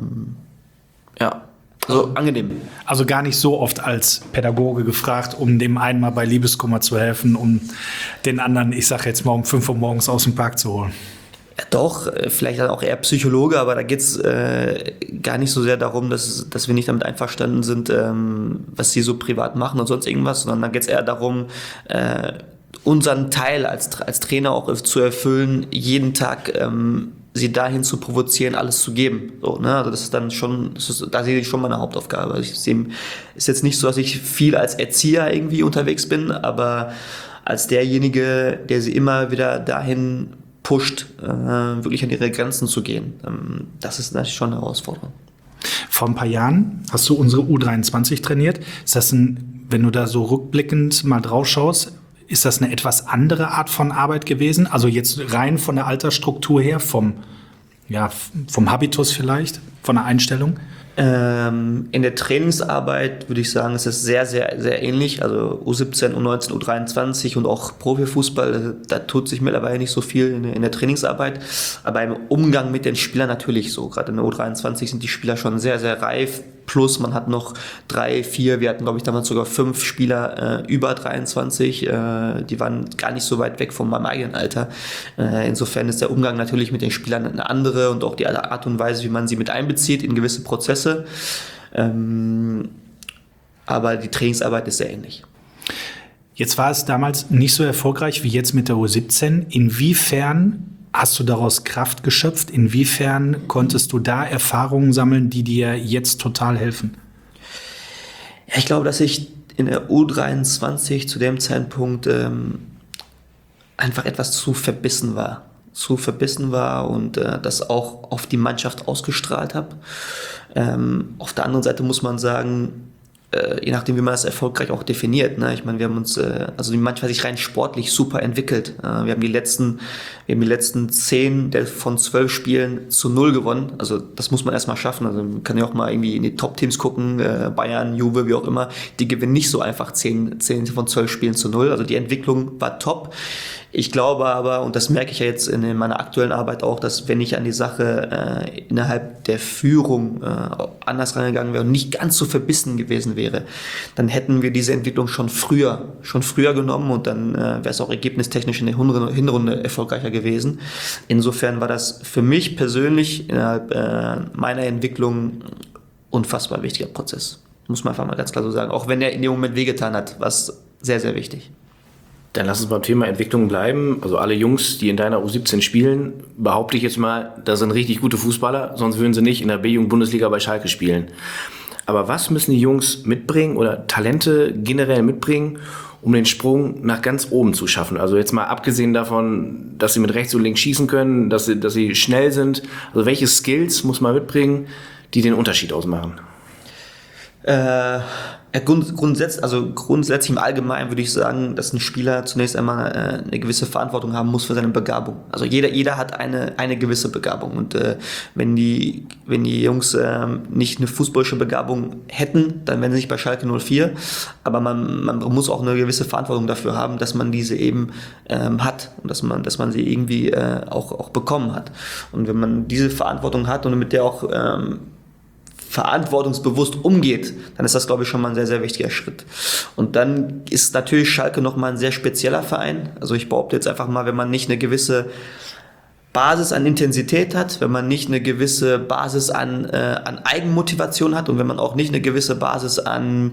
B: Also angenehm.
A: Also gar nicht so oft als Pädagoge gefragt, um dem einen mal bei Liebeskummer zu helfen, um den anderen, ich sag jetzt mal, um 5 Uhr morgens aus dem Park zu holen.
B: Ja, doch, vielleicht dann auch eher Psychologe, aber da geht's gar nicht so sehr darum, dass wir nicht damit einverstanden sind, was sie so privat machen und sonst irgendwas, sondern da geht's eher darum, unseren Teil als Trainer auch zu erfüllen, jeden Tag sie dahin zu provozieren, alles zu geben. So, ne? Also das ist dann schon, da sehe ich schon meine Hauptaufgabe. Also ist jetzt nicht so, dass ich viel als Erzieher irgendwie unterwegs bin, aber als derjenige, der sie immer wieder dahin pusht, wirklich an ihre Grenzen zu gehen. Das ist natürlich schon eine Herausforderung.
A: Vor ein paar Jahren hast du unsere U23 trainiert. Ist das wenn du da so rückblickend mal drauf schaust, ist das eine etwas andere Art von Arbeit gewesen? Also jetzt rein von der Altersstruktur her, vom Habitus vielleicht, von der Einstellung?
B: In der Trainingsarbeit würde ich sagen, ist es sehr, sehr, sehr ähnlich. Also U17, U19, U23 und auch Profifußball, da tut sich mittlerweile nicht so viel in der Trainingsarbeit. Aber im Umgang mit den Spielern natürlich so. Gerade in der U23 sind die Spieler schon sehr, sehr reif. Plus man hat noch 3, 4, wir hatten glaube ich damals sogar 5 Spieler über 23. Die waren gar nicht so weit weg von meinem eigenen Alter. Insofern ist der Umgang natürlich mit den Spielern eine andere und auch die Art und Weise, wie man sie mit einbezieht in gewisse Prozesse. Aber die Trainingsarbeit ist sehr ähnlich.
A: Jetzt war es damals nicht so erfolgreich wie jetzt mit der U17. Inwiefern hast du daraus Kraft geschöpft? Inwiefern konntest du da Erfahrungen sammeln, die dir jetzt total helfen?
B: Ja, ich glaube, dass ich in der U23 zu dem Zeitpunkt einfach etwas zu verbissen war und das auch auf die Mannschaft ausgestrahlt habe. Auf der anderen Seite muss man sagen, je nachdem, wie man das erfolgreich auch definiert. Ne? Ich meine, wir haben uns, also die Mannschaft hat sich rein sportlich super entwickelt. Wir haben die letzten 10 von 12 Spielen zu 0 gewonnen. Also das muss man erstmal schaffen. Also man kann ja auch mal irgendwie in die Top-Teams gucken, Bayern, Juve, wie auch immer. Die gewinnen nicht so einfach 10 von 12 Spielen zu 0. Also die Entwicklung war top. Ich glaube aber, und das merke ich ja jetzt in meiner aktuellen Arbeit auch, dass wenn ich an die Sache innerhalb der Führung anders rangegangen wäre und nicht ganz so verbissen gewesen wäre, dann hätten wir diese Entwicklung schon früher genommen und dann wäre es auch ergebnistechnisch in der Hinrunde erfolgreicher gewesen. Insofern war das für mich persönlich innerhalb meiner Entwicklung unfassbar wichtiger Prozess. Muss man einfach mal ganz klar so sagen. Auch wenn er in dem Moment wehgetan hat, war es sehr, sehr wichtig.
C: Dann lass uns beim Thema Entwicklung bleiben. Also alle Jungs, die in deiner U17 spielen, behaupte ich jetzt mal, das sind richtig gute Fußballer, sonst würden sie nicht in der B-Jugend-Bundesliga bei Schalke spielen. Aber was müssen die Jungs mitbringen oder Talente generell mitbringen, um den Sprung nach ganz oben zu schaffen? Also jetzt mal abgesehen davon, dass sie mit rechts und links schießen können, dass sie schnell sind. Also welche Skills muss man mitbringen, die den Unterschied ausmachen?
B: Ja, grundsätzlich im Allgemeinen würde ich sagen, dass ein Spieler zunächst einmal eine gewisse Verantwortung haben muss für seine Begabung. Also jeder hat eine gewisse Begabung und wenn die Jungs nicht eine fußballische Begabung hätten, dann wären sie nicht bei Schalke 04, aber man muss auch eine gewisse Verantwortung dafür haben, dass man diese eben hat und dass man sie irgendwie auch bekommen hat. Und wenn man diese Verantwortung hat und mit der auch verantwortungsbewusst umgeht, dann ist das, glaube ich, schon mal ein sehr, sehr wichtiger Schritt. Und dann ist natürlich Schalke nochmal ein sehr spezieller Verein. Also ich behaupte jetzt einfach mal, wenn man nicht eine gewisse Basis an Intensität hat, wenn man nicht eine gewisse Basis an Eigenmotivation hat und wenn man auch nicht eine gewisse Basis an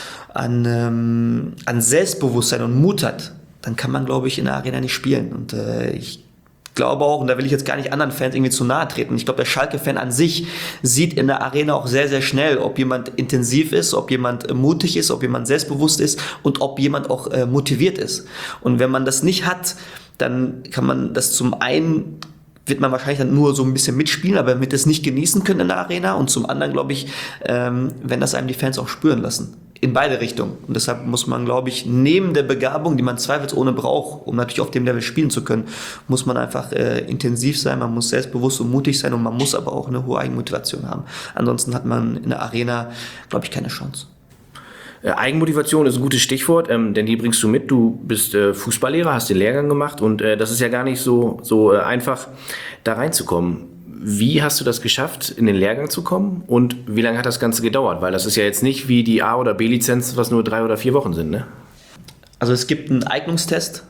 B: Selbstbewusstsein und Mut hat, dann kann man, glaube ich, in der Arena nicht spielen. Und ich glaube auch, und da will ich jetzt gar nicht anderen Fans irgendwie zu nahe treten, ich glaube, der Schalke-Fan an sich sieht in der Arena auch sehr, sehr schnell, ob jemand intensiv ist, ob jemand mutig ist, ob jemand selbstbewusst ist und ob jemand auch motiviert ist. Und wenn man das nicht hat, dann kann man das zum einen, wird man wahrscheinlich dann nur so ein bisschen mitspielen, aber wird es nicht genießen können in der Arena und zum anderen, glaube ich, wenn das einem die Fans auch spüren lassen. In beide Richtungen. Und deshalb muss man, glaube ich, neben der Begabung, die man zweifelsohne braucht, um natürlich auf dem Level spielen zu können, muss man einfach intensiv sein, man muss selbstbewusst und mutig sein und man muss aber auch eine hohe Eigenmotivation haben. Ansonsten hat man in der Arena, glaube ich, keine Chance.
C: Eigenmotivation ist ein gutes Stichwort, denn die bringst du mit. Du bist Fußballlehrer, hast den Lehrgang gemacht und das ist ja gar nicht so einfach, da reinzukommen. Wie hast du das geschafft, in den Lehrgang zu kommen und wie lange hat das Ganze gedauert? Weil das ist ja jetzt nicht wie die A- oder B-Lizenz, was nur 3 oder 4 Wochen sind, ne?
B: Also es gibt einen Eignungstest,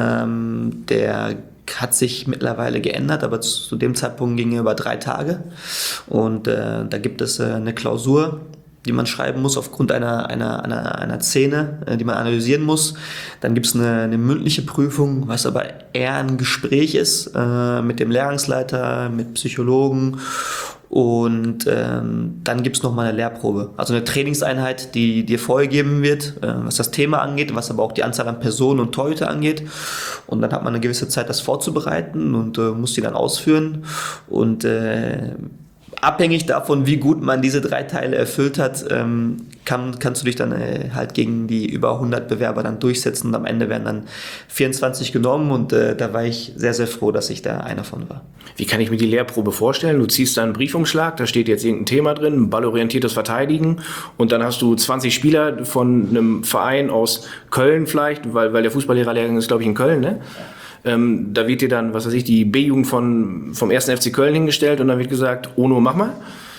B: der hat sich mittlerweile geändert, aber zu dem Zeitpunkt ging er über 3 Tage und da gibt es eine Klausur, die man schreiben muss aufgrund einer Szene, die man analysieren muss. Dann gibt es eine mündliche Prüfung, was aber eher ein Gespräch ist mit dem Lehrgangsleiter, mit Psychologen und dann gibt es nochmal eine Lehrprobe. Also eine Trainingseinheit, die dir vorgegeben wird, was das Thema angeht, was aber auch die Anzahl an Personen und Torhüter angeht. Und dann hat man eine gewisse Zeit, das vorzubereiten und muss die dann ausführen und abhängig davon, wie gut man diese 3 Teile erfüllt hat, kannst du dich dann halt gegen die über 100 Bewerber dann durchsetzen und am Ende werden dann 24 genommen und da war ich sehr, sehr froh, dass ich da einer von war.
C: Wie kann ich mir die Lehrprobe vorstellen? Du ziehst da einen Briefumschlag, da steht jetzt irgendein Thema drin, ballorientiertes Verteidigen und dann hast du 20 Spieler von einem Verein aus Köln vielleicht, weil der Fußballlehrerlehrgang ist, glaube ich, in Köln, ne? Da wird dir dann, was weiß ich, die B-Jugend vom 1. FC Köln hingestellt und dann wird gesagt, Ono, mach mal.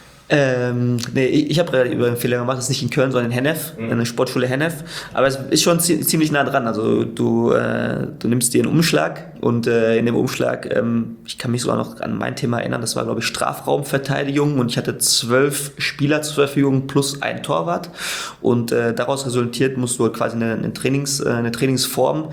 B: Nee, ich habe über den Fehler gemacht, das ist nicht in Köln, sondern in Hennef, in der Sportschule Hennef. Aber es ist schon ziemlich nah dran. Also du nimmst dir einen Umschlag und in dem Umschlag, ich kann mich sogar noch an mein Thema erinnern, das war, glaube ich, Strafraumverteidigung und ich hatte 12 Spieler zur Verfügung plus ein Torwart und daraus resultiert musst du quasi eine Trainingsform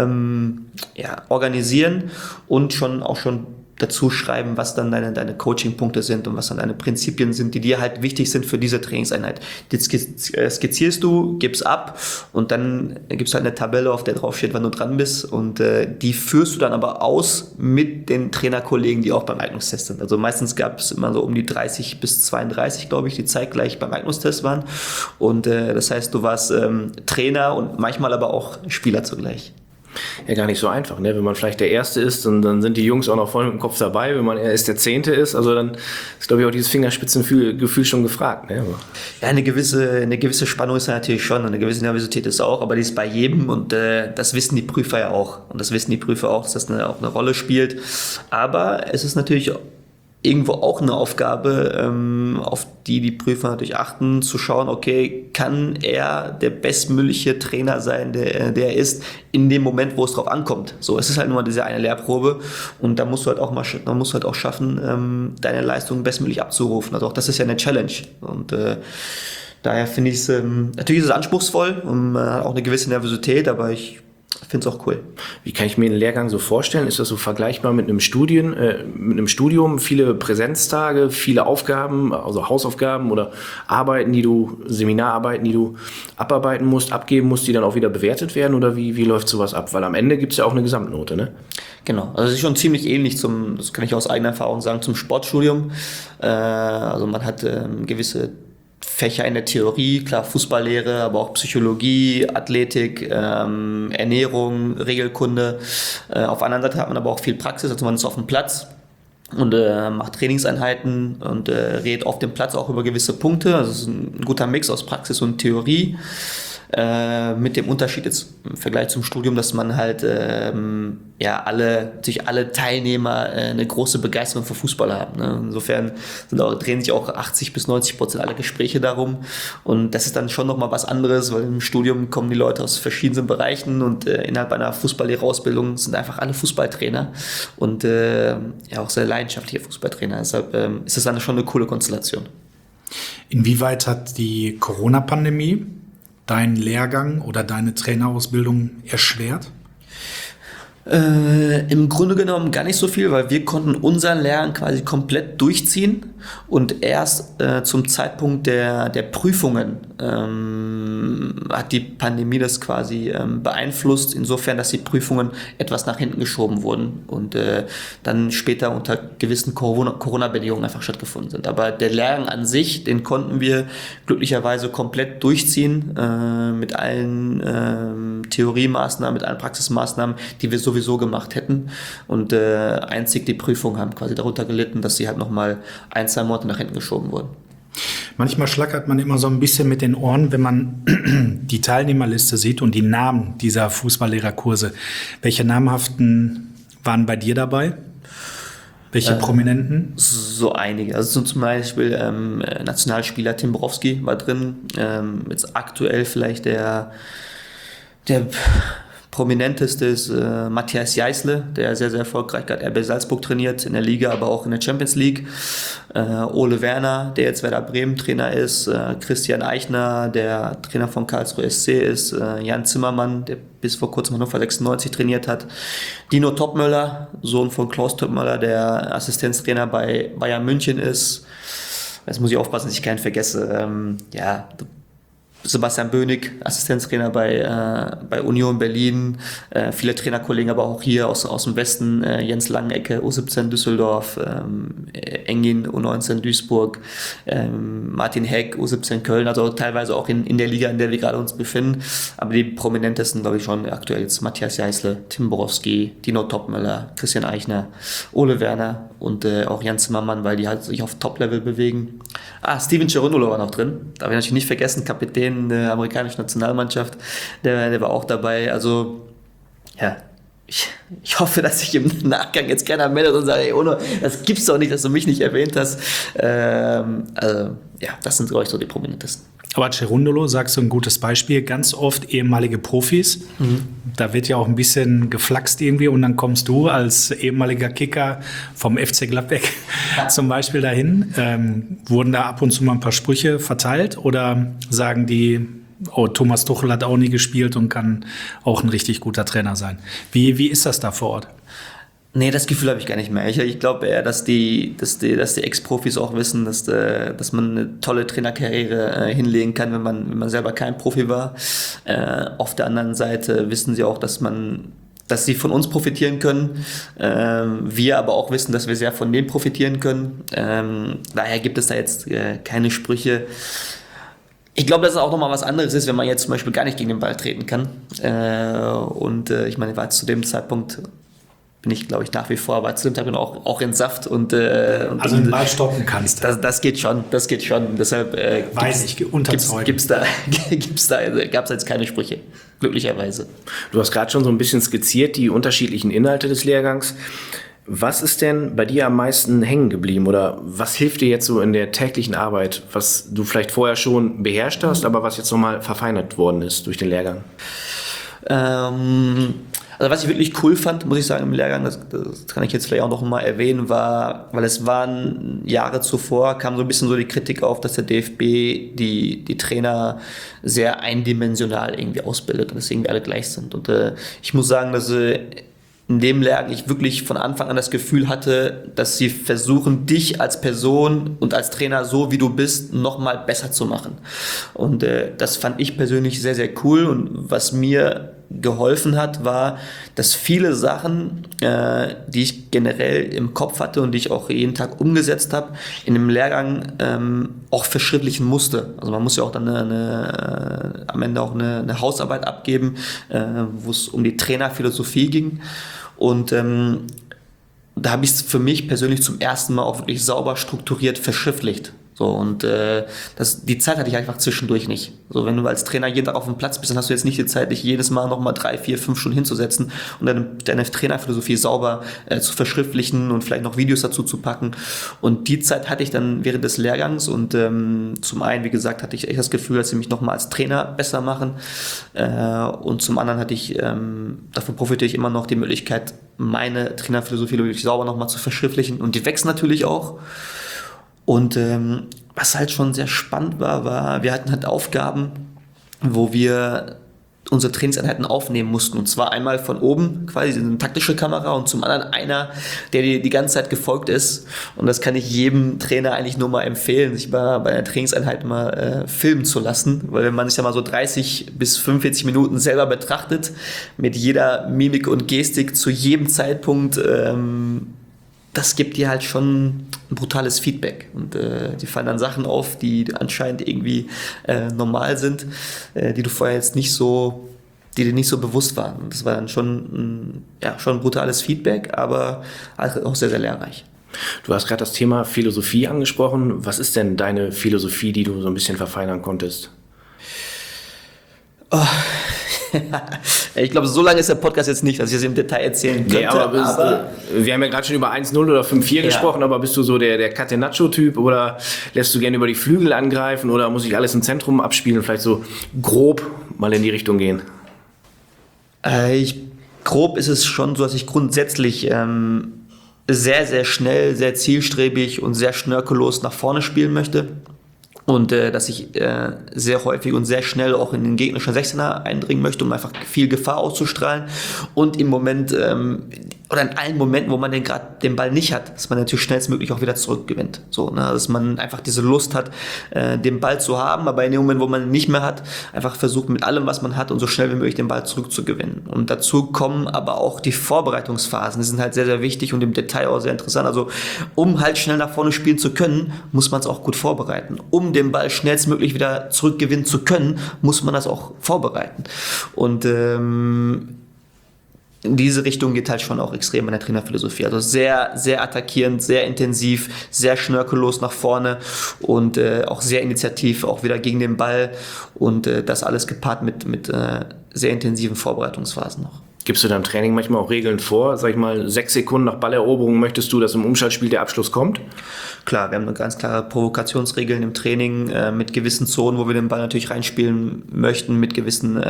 B: organisieren und schon dazu schreiben, was dann deine Coaching-Punkte sind und was dann deine Prinzipien sind, die dir halt wichtig sind für diese Trainingseinheit. Die skizzierst du, gibst ab und dann gibst du halt eine Tabelle, auf der drauf steht, wann du dran bist und die führst du dann aber aus mit den Trainerkollegen, die auch beim Eignungstest sind. Also meistens gab es immer so um die 30 bis 32, glaube ich, die zeitgleich beim Eignungstest waren und das heißt, du warst Trainer und manchmal aber auch Spieler zugleich.
C: Ja, gar nicht so einfach, ne? Wenn man vielleicht der Erste ist und dann sind die Jungs auch noch voll mit dem Kopf dabei, wenn man erst der Zehnte ist, also dann ist, glaube ich, auch dieses Fingerspitzengefühl schon gefragt, ne?
B: Ja, eine gewisse Spannung ist da natürlich schon, eine gewisse Nervosität ist auch, aber die ist bei jedem und das wissen die Prüfer ja auch. Und das wissen die Prüfer auch, dass das auch eine Rolle spielt. Aber es ist natürlich irgendwo auch eine Aufgabe, auf die Prüfer natürlich achten, zu schauen, okay, kann er der bestmögliche Trainer sein, der er ist, in dem Moment, wo es drauf ankommt. So, es ist halt nur diese eine Lehrprobe und da musst du halt auch schaffen, deine Leistung bestmöglich abzurufen. Also auch das ist ja eine Challenge und daher finde ich es, natürlich ist es anspruchsvoll und auch eine gewisse Nervosität, aber ich finde es auch cool.
C: Wie kann ich mir den Lehrgang so vorstellen? Ist das so vergleichbar mit einem Studium? Viele Präsenztage, viele Aufgaben, also Hausaufgaben oder Seminararbeiten, die du abarbeiten musst, abgeben musst, die dann auch wieder bewertet werden? Oder wie läuft sowas ab? Weil am Ende gibt es ja auch eine Gesamtnote, ne?
B: Genau, also es ist schon ziemlich ähnlich das kann ich aus eigener Erfahrung sagen, zum Sportstudium. Also man hat gewisse Fächer in der Theorie, klar Fußballlehre, aber auch Psychologie, Athletik, Ernährung, Regelkunde. Auf der anderen Seite hat man aber auch viel Praxis, also man ist auf dem Platz und macht Trainingseinheiten und redet auf dem Platz auch über gewisse Punkte. Also es ist ein guter Mix aus Praxis und Theorie. Mit dem Unterschied jetzt im Vergleich zum Studium, dass man halt alle Teilnehmer eine große Begeisterung für Fußball haben. Ne? Insofern drehen sich auch 80-90% aller Gespräche darum. Und das ist dann schon nochmal was anderes, weil im Studium kommen die Leute aus verschiedenen Bereichen und innerhalb einer Fußballlehrerausbildung sind einfach alle Fußballtrainer und auch sehr leidenschaftliche Fußballtrainer. Deshalb ist das dann schon eine coole Konstellation.
A: Inwieweit hat die Corona-Pandemie deinen Lehrgang oder deine Trainerausbildung erschwert?
B: Im Grunde genommen gar nicht so viel, weil wir konnten unseren Lehrgang quasi komplett durchziehen und erst zum Zeitpunkt der Prüfungen hat die Pandemie das quasi beeinflusst, insofern, dass die Prüfungen etwas nach hinten geschoben wurden und dann später unter gewissen Corona-Bedingungen einfach stattgefunden sind. Aber der Lehrgang an sich, den konnten wir glücklicherweise komplett durchziehen mit allen Theoriemaßnahmen, mit allen Praxismaßnahmen, die wir sowieso gemacht hätten. Und einzig die Prüfungen haben quasi darunter gelitten, dass sie halt nochmal 1-2 Monate nach hinten geschoben wurden.
A: Manchmal schlackert man immer so ein bisschen mit den Ohren, wenn man die Teilnehmerliste sieht und die Namen dieser Fußballlehrerkurse. Welche namhaften waren bei dir dabei? Welche Prominenten?
B: So einige. Also zum Beispiel Nationalspieler Tim Borowski war drin. Jetzt aktuell vielleicht der prominenteste ist Matthias Jeißle, der sehr, sehr erfolgreich gerade RB Salzburg trainiert, in der Liga, aber auch in der Champions League. Ole Werner, der jetzt Werder Bremen Trainer ist. Christian Eichner, der Trainer von Karlsruhe SC ist. Jan Zimmermann, der bis vor kurzem Hannover 96 trainiert hat. Dino Topmöller, Sohn von Klaus Topmöller, der Assistenztrainer bei Bayern München ist. Jetzt muss ich aufpassen, dass ich keinen vergesse. Sebastian Bönig, Assistenztrainer bei Union Berlin, viele Trainerkollegen, aber auch hier aus dem Westen, Jens Langecke, U17 Düsseldorf, Engin, U19 Duisburg, Martin Heck, U17 Köln, also teilweise auch in der Liga, in der wir gerade uns befinden. Aber die prominentesten, glaube ich, schon aktuell jetzt Matthias Jeißle, Tim Borowski, Dino Topmöller, Christian Eichner, Ole Werner und auch Jan Zimmermann, weil die halt sich auf Top-Level bewegen. Steven Cherundolo war noch drin, darf ich natürlich nicht vergessen, Kapitän der amerikanischen Nationalmannschaft, der war auch dabei. Also, ja, ich hoffe, dass sich im Nachgang jetzt keiner meldet und sagt, ey, Ono, das gibt's doch nicht, dass du mich nicht erwähnt hast. Das sind, glaube ich, so die prominentesten.
A: Aber Cherundolo, sagst du, ein gutes Beispiel, ganz oft ehemalige Profis. Da wird ja auch ein bisschen geflaxt irgendwie und dann kommst du als ehemaliger Kicker vom FC Gladbeck zum Beispiel dahin. Wurden da ab und zu mal ein paar Sprüche verteilt oder sagen die, oh, Thomas Tuchel hat auch nie gespielt und kann auch ein richtig guter Trainer sein. Wie ist das da vor Ort?
B: Nee, das Gefühl habe ich gar nicht mehr. Ich glaube eher, dass die Ex-Profis auch wissen, dass man eine tolle Trainerkarriere hinlegen kann, wenn man selber kein Profi war. Auf der anderen Seite wissen sie auch, dass sie von uns profitieren können. Wir aber auch wissen, dass wir sehr von denen profitieren können. Daher gibt es da jetzt keine Sprüche. Ich glaube, dass es auch nochmal was anderes ist, wenn man jetzt zum Beispiel gar nicht gegen den Ball treten kann. Ich meine, war zu dem Zeitpunkt bin ich, glaube ich, nach wie vor, aber zu dem Zeitpunkt auch in Saft und
A: also den Ball stoppen kannst.
B: Das geht schon. Deshalb gab es jetzt keine Sprüche, glücklicherweise.
C: Du hast gerade schon so ein bisschen skizziert, die unterschiedlichen Inhalte des Lehrgangs. Was ist denn bei dir am meisten hängen geblieben oder was hilft dir jetzt so in der täglichen Arbeit, was du vielleicht vorher schon beherrscht hast, aber was jetzt nochmal verfeinert worden ist durch den Lehrgang?
B: Also was ich wirklich cool fand, muss ich sagen, im Lehrgang, das kann ich jetzt vielleicht auch noch mal erwähnen, weil es waren Jahre zuvor, kam so ein bisschen so die Kritik auf, dass der DFB die Trainer sehr eindimensional irgendwie ausbildet und dass irgendwie alle gleich sind. Und ich muss sagen, dass in dem Lehrgang ich wirklich von Anfang an das Gefühl hatte, dass sie versuchen, dich als Person und als Trainer, so wie du bist, nochmal besser zu machen. Und das fand ich persönlich sehr, sehr cool. Und was mir geholfen hat, war, dass viele Sachen, die ich generell im Kopf hatte und die ich auch jeden Tag umgesetzt habe, in dem Lehrgang auch verschriftlichen musste. Also man muss ja auch dann am Ende auch eine Hausarbeit abgeben, wo es um die Trainerphilosophie ging. Und da habe ich es für mich persönlich zum ersten Mal auch wirklich sauber strukturiert verschriftlicht. So, und die Zeit hatte ich einfach zwischendurch nicht. So, wenn du als Trainer jeden Tag auf dem Platz bist, dann hast du jetzt nicht die Zeit, dich jedes Mal nochmal 3, 4, 5 Stunden hinzusetzen und deine Trainerphilosophie sauber zu verschriftlichen und vielleicht noch Videos dazu zu packen. Und die Zeit hatte ich dann während des Lehrgangs und zum einen, wie gesagt, hatte ich echt das Gefühl, dass sie mich nochmal als Trainer besser machen. Und zum anderen hatte ich, davon profitiere ich immer noch, die Möglichkeit, meine Trainerphilosophie wirklich sauber nochmal zu verschriftlichen. Und die wächst natürlich auch. Und was halt schon sehr spannend war, wir hatten halt Aufgaben, wo wir unsere Trainingseinheiten aufnehmen mussten. Und zwar einmal von oben, quasi eine taktische Kamera, und zum anderen einer, der dir die ganze Zeit gefolgt ist. Und das kann ich jedem Trainer eigentlich nur mal empfehlen, sich mal bei einer Trainingseinheit mal filmen zu lassen. Weil wenn man sich ja mal so 30 bis 45 Minuten selber betrachtet, mit jeder Mimik und Gestik zu jedem Zeitpunkt, das gibt dir halt schon ein brutales Feedback. Und die fallen dann Sachen auf, die anscheinend irgendwie normal sind, die du vorher jetzt die dir nicht so bewusst waren. Und das war dann schon ein brutales Feedback, aber auch sehr, sehr lehrreich.
C: Du hast gerade das Thema Philosophie angesprochen. Was ist denn deine Philosophie, die du so ein bisschen verfeinern konntest?
B: Oh. Ich glaube, so lange ist der Podcast jetzt nicht, dass ich es im Detail erzählen könnte.
C: Nee, aber wir haben ja gerade schon über 1-0 oder 5-4 gesprochen, aber bist du so der Catenaccio-Typ oder lässt du gerne über die Flügel angreifen oder muss ich alles im Zentrum abspielen und vielleicht so grob mal in die Richtung gehen?
B: Grob ist es schon so, dass ich grundsätzlich sehr, sehr schnell, sehr zielstrebig und sehr schnörkellos nach vorne spielen möchte. Und dass ich sehr häufig und sehr schnell auch in den gegnerischen 16er eindringen möchte, um einfach viel Gefahr auszustrahlen. Und im Moment, oder in allen Momenten, wo man den Ball nicht hat, dass man natürlich schnellstmöglich auch wieder zurückgewinnt. So, ne? Dass man einfach diese Lust hat, den Ball zu haben, aber in dem Moment, wo man ihn nicht mehr hat, einfach versucht mit allem, was man hat und so schnell wie möglich den Ball zurückzugewinnen. Und dazu kommen aber auch die Vorbereitungsphasen. Die sind halt sehr, sehr wichtig und im Detail auch sehr interessant. Also um halt schnell nach vorne spielen zu können, muss man es auch gut vorbereiten. Um den Ball schnellstmöglich wieder zurückgewinnen zu können, muss man das auch vorbereiten. Und in diese Richtung geht halt schon auch extrem in der Trainerphilosophie. Also sehr, sehr attackierend, sehr intensiv, sehr schnörkellos nach vorne und auch sehr initiativ, auch wieder gegen den Ball. Und das alles gepaart mit sehr intensiven Vorbereitungsphasen noch.
C: Gibst du da im Training manchmal auch Regeln vor? Sag ich mal, 6 Sekunden nach Balleroberung möchtest du, dass im Umschaltspiel der Abschluss kommt?
B: Klar, wir haben eine ganz klare Provokationsregeln im Training mit gewissen Zonen, wo wir den Ball natürlich reinspielen möchten, mit gewissen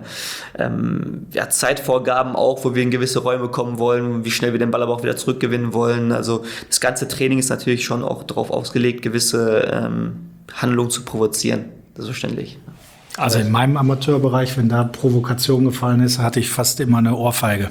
B: Zeitvorgaben auch, wo wir in gewisse Räume kommen wollen, wie schnell wir den Ball aber auch wieder zurückgewinnen wollen. Also das ganze Training ist natürlich schon auch darauf ausgelegt, gewisse Handlungen zu provozieren, selbstverständlich.
A: Also in meinem Amateurbereich, wenn da Provokation gefallen ist, hatte ich fast immer eine Ohrfeige.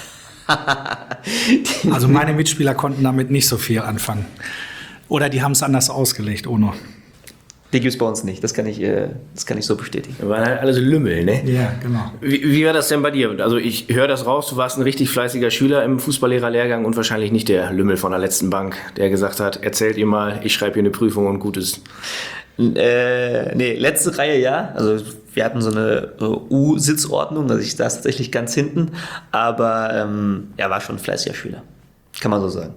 A: Also meine Mitspieler konnten damit nicht so viel anfangen. Oder die haben es anders ausgelegt, Ono.
B: Die gibt es bei uns nicht, das kann ich so bestätigen.
C: Wir waren halt alle so Lümmel, ne?
A: Ja, genau.
C: Wie war das denn bei dir? Also ich höre das raus, du warst ein richtig fleißiger Schüler im Fußballlehrerlehrgang und wahrscheinlich nicht der Lümmel von der letzten Bank, der gesagt hat, erzählt ihr mal, ich schreibe hier eine Prüfung und gut ist.
B: Nee, letzte Reihe ja. Also wir hatten so eine U-Sitzordnung, also ich saß tatsächlich ganz hinten, aber war schon ein fleißiger Schüler. Kann man so sagen.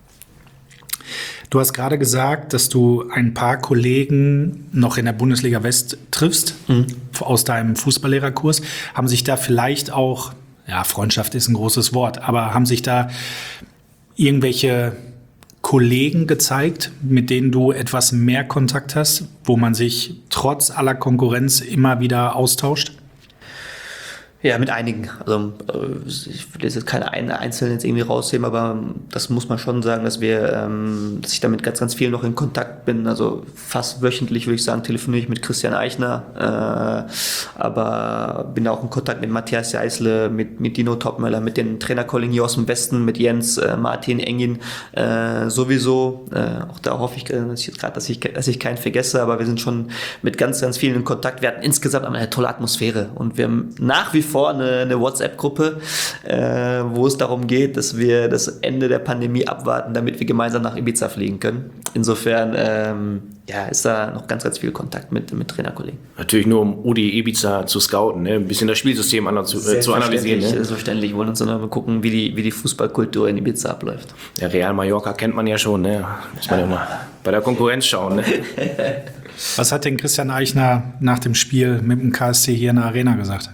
A: Du hast gerade gesagt, dass du ein paar Kollegen noch in der Bundesliga West triffst, aus deinem Fußballlehrerkurs. Haben sich da vielleicht auch, Freundschaft ist ein großes Wort, aber haben sich da irgendwelche Kollegen gezeigt, mit denen du etwas mehr Kontakt hast, wo man sich trotz aller Konkurrenz immer wieder austauscht?
B: Ja, mit einigen. Also ich will jetzt keine einzelnen jetzt irgendwie rausheben, aber das muss man schon sagen, dass ich da mit ganz, ganz vielen noch in Kontakt bin. Also fast wöchentlich, würde ich sagen, telefoniere ich mit Christian Eichner, aber bin auch in Kontakt mit Matthias Jeißle, mit Dino Topmöller, mit den Trainerkollegen hier aus dem Westen, mit Jens, Martin Engin, sowieso. Auch da hoffe ich gerade, dass ich keinen vergesse, aber wir sind schon mit ganz, ganz vielen in Kontakt. Wir hatten insgesamt eine tolle Atmosphäre und wir haben nach wie vor vor eine WhatsApp-Gruppe, wo es darum geht, dass wir das Ende der Pandemie abwarten, damit wir gemeinsam nach Ibiza fliegen können. Insofern ist da noch ganz, ganz viel Kontakt mit Trainerkollegen.
C: Natürlich nur, um Udi Ibiza zu scouten, ne? Ein bisschen das Spielsystem zu analysieren. Ne?
B: Selbstverständlich. Wir wollen uns dann mal gucken, wie die Fußballkultur in Ibiza abläuft.
C: Ja, Real Mallorca kennt man ja schon. Ne? Muss man ja mal bei der Konkurrenz schauen. Ne?
A: Was hat denn Christian Eichner nach dem Spiel mit dem KSC hier in der Arena gesagt?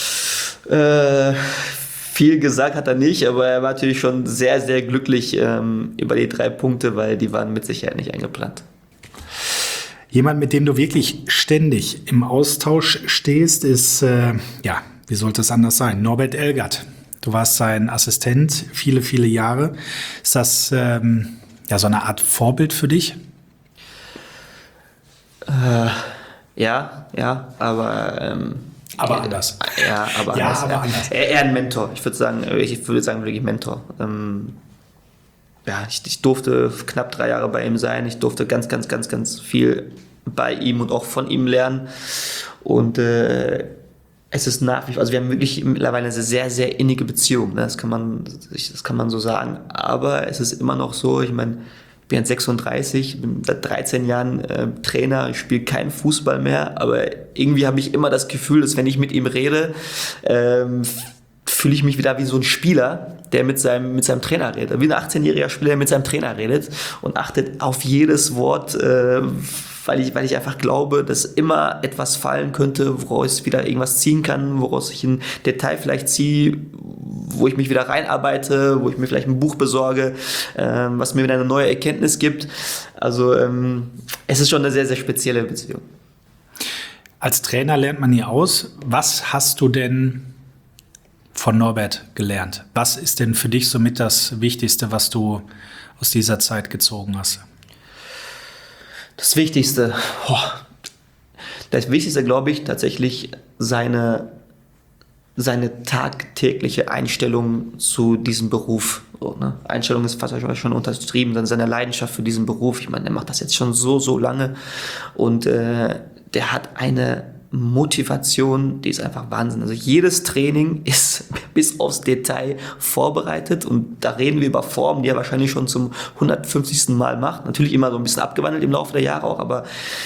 B: Viel gesagt hat er nicht, aber er war natürlich schon sehr, sehr glücklich über die 3 Punkte, weil die waren mit Sicherheit nicht eingeplant.
A: Jemand, mit dem du wirklich ständig im Austausch stehst, ist, wie sollte es anders sein, Norbert Elgert. Du warst sein Assistent viele, viele Jahre. Ist das so eine Art Vorbild für dich?
B: Ja, aber
A: anders.
B: Ja, aber
A: ja,
B: anders.
A: Aber anders.
B: Eher ein Mentor. Ich würde sagen wirklich Mentor. Ich durfte knapp 3 Jahre bei ihm sein. Ich durfte ganz, ganz, ganz, ganz viel bei ihm und auch von ihm lernen. Und es ist nach wie vor, also wir haben wirklich mittlerweile eine sehr, sehr innige Beziehung. Ne? Das kann man so sagen. Aber es ist immer noch so, ich meine, ich bin jetzt 36, bin seit 13 Jahren Trainer, ich spiele keinen Fußball mehr, aber irgendwie habe ich immer das Gefühl, dass wenn ich mit ihm rede, fühle ich mich wieder wie so ein Spieler, der mit seinem Trainer redet. Wie ein 18-jähriger Spieler, der mit seinem Trainer redet und achtet auf jedes Wort, weil ich einfach glaube, dass immer etwas fallen könnte, woraus ich wieder irgendwas ziehen kann, woraus ich ein Detail vielleicht ziehe, wo ich mich wieder reinarbeite, wo ich mir vielleicht ein Buch besorge, was mir wieder eine neue Erkenntnis gibt. Also es ist schon eine sehr, sehr spezielle Beziehung.
A: Als Trainer lernt man nie aus. Was hast du denn von Norbert gelernt? Was ist denn für dich somit das Wichtigste, was du aus dieser Zeit gezogen hast?
B: Das Wichtigste, glaube ich, tatsächlich seine tagtägliche Einstellung zu diesem Beruf. So, ne? Einstellung ist fast schon untertrieben, dann seine Leidenschaft für diesen Beruf. Ich meine, er macht das jetzt schon so lange und der hat eine Motivation, die ist einfach Wahnsinn. Also jedes Training ist bis aufs Detail vorbereitet und da reden wir über Formen, die er wahrscheinlich schon zum 150. Mal macht. Natürlich immer so ein bisschen abgewandelt im Laufe der Jahre auch, aber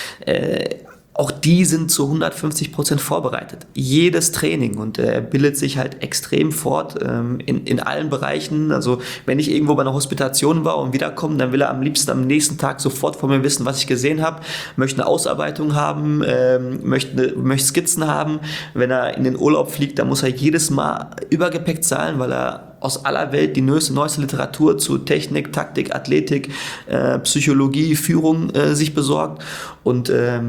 B: auch die sind zu 150% vorbereitet. Jedes Training und er bildet sich halt extrem fort in allen Bereichen. Also wenn ich irgendwo bei einer Hospitation war und wiederkomme, dann will er am liebsten am nächsten Tag sofort von mir wissen, was ich gesehen habe, möchte eine Ausarbeitung haben, möchte Skizzen haben. Wenn er in den Urlaub fliegt, dann muss er jedes Mal Übergepäck zahlen, weil er aus aller Welt die neueste Literatur zu Technik, Taktik, Athletik, Psychologie, Führung sich besorgt und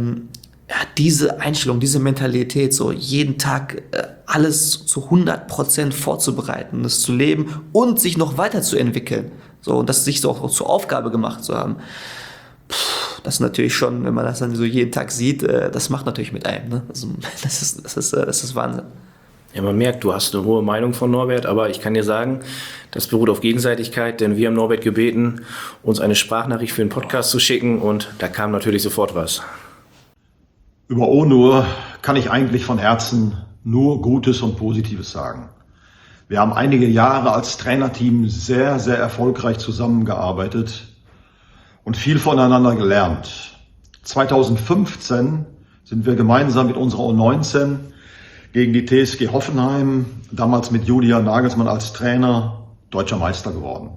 B: diese Einstellung, diese Mentalität, so jeden Tag alles zu 100% vorzubereiten, das zu leben und sich noch weiterzuentwickeln, so und das sich so auch zur Aufgabe gemacht zu haben. Das ist natürlich schon, wenn man das dann so jeden Tag sieht, das macht natürlich mit einem. Ne? Also, das ist Wahnsinn.
C: Ja, man merkt, du hast eine hohe Meinung von Norbert, aber ich kann dir sagen, das beruht auf Gegenseitigkeit, denn wir haben Norbert gebeten, uns eine Sprachnachricht für den Podcast zu schicken und da kam natürlich sofort was.
E: Über Onur kann ich eigentlich von Herzen nur Gutes und Positives sagen. Wir haben einige Jahre als Trainerteam sehr, sehr erfolgreich zusammengearbeitet und viel voneinander gelernt. 2015 sind wir gemeinsam mit unserer U19 gegen die TSG Hoffenheim, damals mit Julian Nagelsmann als Trainer, deutscher Meister geworden.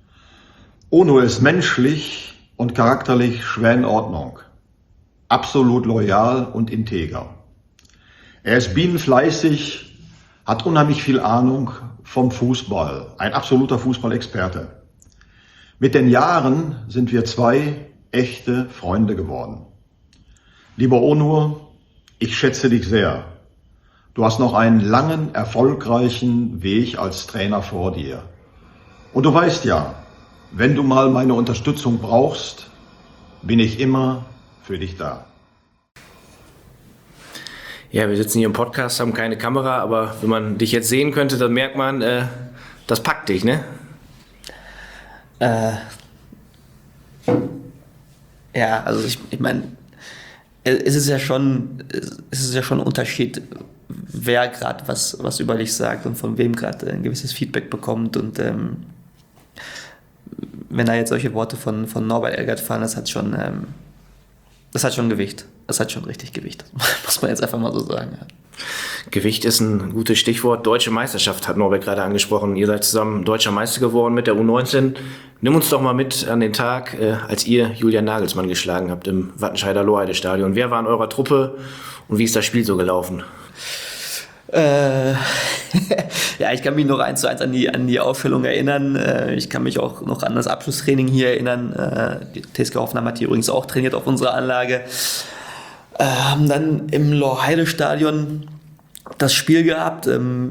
E: Onur ist menschlich und charakterlich schwer in Ordnung. Absolut loyal und integer. Er ist bienenfleißig, hat unheimlich viel Ahnung vom Fußball, ein absoluter Fußballexperte. Mit den Jahren sind wir 2 echte Freunde geworden. Lieber Onur, ich schätze dich sehr. Du hast noch einen langen, erfolgreichen Weg als Trainer vor dir. Und du weißt ja, wenn du mal meine Unterstützung brauchst, bin ich immer für dich da.
C: Ja, wir sitzen hier im Podcast, haben keine Kamera, aber wenn man dich jetzt sehen könnte, dann merkt man, das packt dich, ne?
B: Ja, also ich meine, es ist ja schon ein Unterschied, wer gerade was über dich sagt und von wem gerade ein gewisses Feedback bekommt. Und wenn da jetzt solche Worte von Norbert Elgert fallen, das hat schon Gewicht. Das hat schon richtig Gewicht. Muss man jetzt einfach mal so sagen. Ja.
C: Gewicht ist ein gutes Stichwort. Deutsche Meisterschaft hat Norbert gerade angesprochen. Ihr seid zusammen Deutscher Meister geworden mit der U19. Nimm uns doch mal mit an den Tag, als ihr Julian Nagelsmann geschlagen habt im Wattenscheider Lohheide-Stadion. Wer war in eurer Truppe und wie ist das Spiel so gelaufen?
B: Ja, ich kann mich noch 1:1 an die Aufstellung erinnern. Ich kann mich auch noch an das Abschlusstraining hier erinnern. Die TSG Hoffenheim hat hier übrigens auch trainiert auf unserer Anlage. Haben dann im Lohheide-Stadion das Spiel gehabt.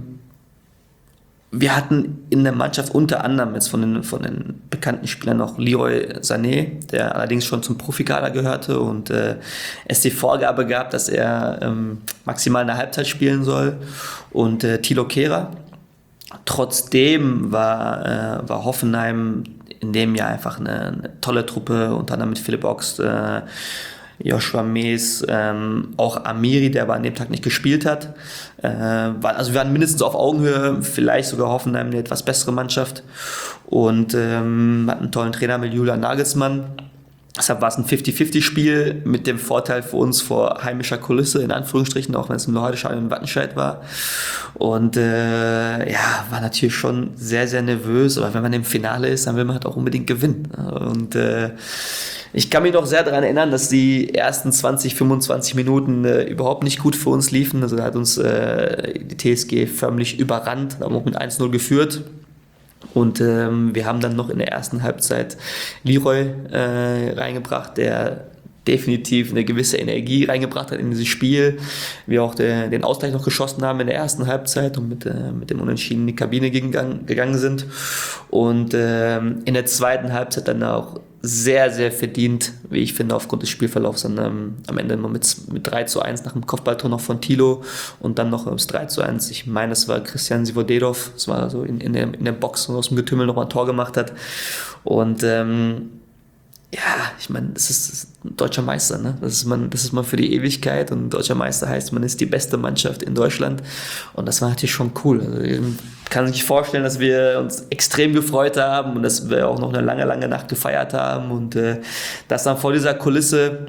B: Wir hatten in der Mannschaft unter anderem jetzt von den bekannten Spielern noch Leroy Sané, der allerdings schon zum Profikader gehörte und es die Vorgabe gab, dass er maximal eine Halbzeit spielen soll, und Thilo Kehrer. Trotzdem war Hoffenheim in dem Jahr einfach eine tolle Truppe, unter anderem mit Philipp Ochs, Joshua Mees, auch Amiri, der aber an dem Tag nicht gespielt hat. Also wir waren mindestens auf Augenhöhe, vielleicht sogar Hoffenheim eine etwas bessere Mannschaft, und hatten einen tollen Trainer mit Julian Nagelsmann. Deshalb war es ein 50-50-Spiel mit dem Vorteil für uns vor heimischer Kulisse, in Anführungsstrichen, auch wenn es im Lohheide-Stadion in Wattenscheid war. Und war natürlich schon sehr, sehr nervös, aber wenn man im Finale ist, dann will man halt auch unbedingt gewinnen. Und ich kann mich noch sehr daran erinnern, dass die ersten 20, 25 Minuten überhaupt nicht gut für uns liefen. Also da hat uns die TSG förmlich überrannt, haben auch mit 1-0 geführt. Und wir haben dann noch in der ersten Halbzeit Leroy reingebracht, der definitiv eine gewisse Energie reingebracht hat in dieses Spiel. Wir auch den Ausgleich noch geschossen haben in der ersten Halbzeit und mit dem Unentschieden in die Kabine gegangen sind. Und in der zweiten Halbzeit dann auch sehr, sehr verdient, wie ich finde, aufgrund des Spielverlaufs dann am Ende noch mit 3:1 nach dem Kopfballtor noch von Thilo und dann noch das 3:1. Ich meine, es war Christian Sivodedov, es war so in der Box und aus dem Getümmel nochmal ein Tor gemacht hat. Und ich meine, das ist ein deutscher Meister, ne? Das ist man für die Ewigkeit, und deutscher Meister heißt, man ist die beste Mannschaft in Deutschland, und das war natürlich schon cool. Also, man kann sich vorstellen, dass wir uns extrem gefreut haben und dass wir auch noch eine lange, lange Nacht gefeiert haben, und das dann vor dieser Kulisse,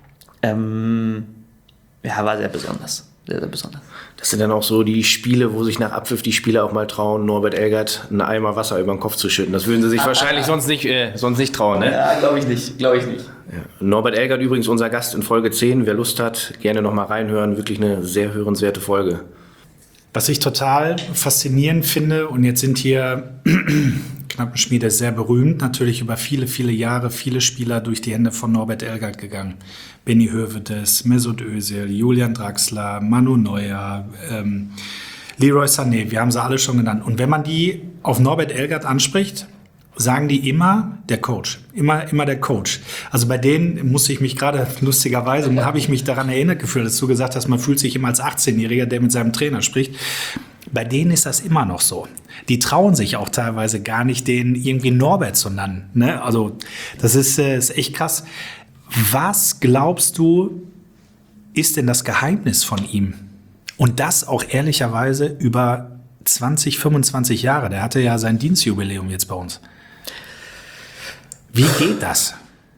B: war sehr besonders. Sehr, sehr besonders.
C: Das sind dann auch so die Spiele, wo sich nach Abpfiff die Spieler auch mal trauen, Norbert Elgert einen Eimer Wasser über den Kopf zu schütten. Das würden sie sich wahrscheinlich sonst nicht trauen, ne?
B: Ja, glaube ich nicht. Ja.
C: Norbert Elgert übrigens unser Gast in Folge 10. Wer Lust hat, gerne nochmal reinhören. Wirklich eine sehr hörenswerte Folge.
A: Was ich total faszinierend finde, und jetzt sind hier Knappenschmiede sehr berühmt, natürlich über viele, viele Jahre viele Spieler durch die Hände von Norbert Elgert gegangen. Benny Hövedes, Mesut Özil, Julian Draxler, Manu Neuer, Leroy Sané, wir haben sie alle schon genannt. Und wenn man die auf Norbert Elgert anspricht, sagen die immer der Coach, immer der Coach. Also bei denen musste ich mich gerade lustigerweise, habe ich mich daran erinnert gefühlt, dass du gesagt hast, man fühlt sich immer als 18-Jähriger, der mit seinem Trainer spricht. Bei denen ist das immer noch so. Die trauen sich auch teilweise gar nicht, den irgendwie Norbert zu nennen. Ne? Also das ist echt krass. Was glaubst du, ist denn das Geheimnis von ihm? Und das auch ehrlicherweise über 20, 25 Jahre. Der hatte ja sein Dienstjubiläum jetzt bei uns. Wie geht das?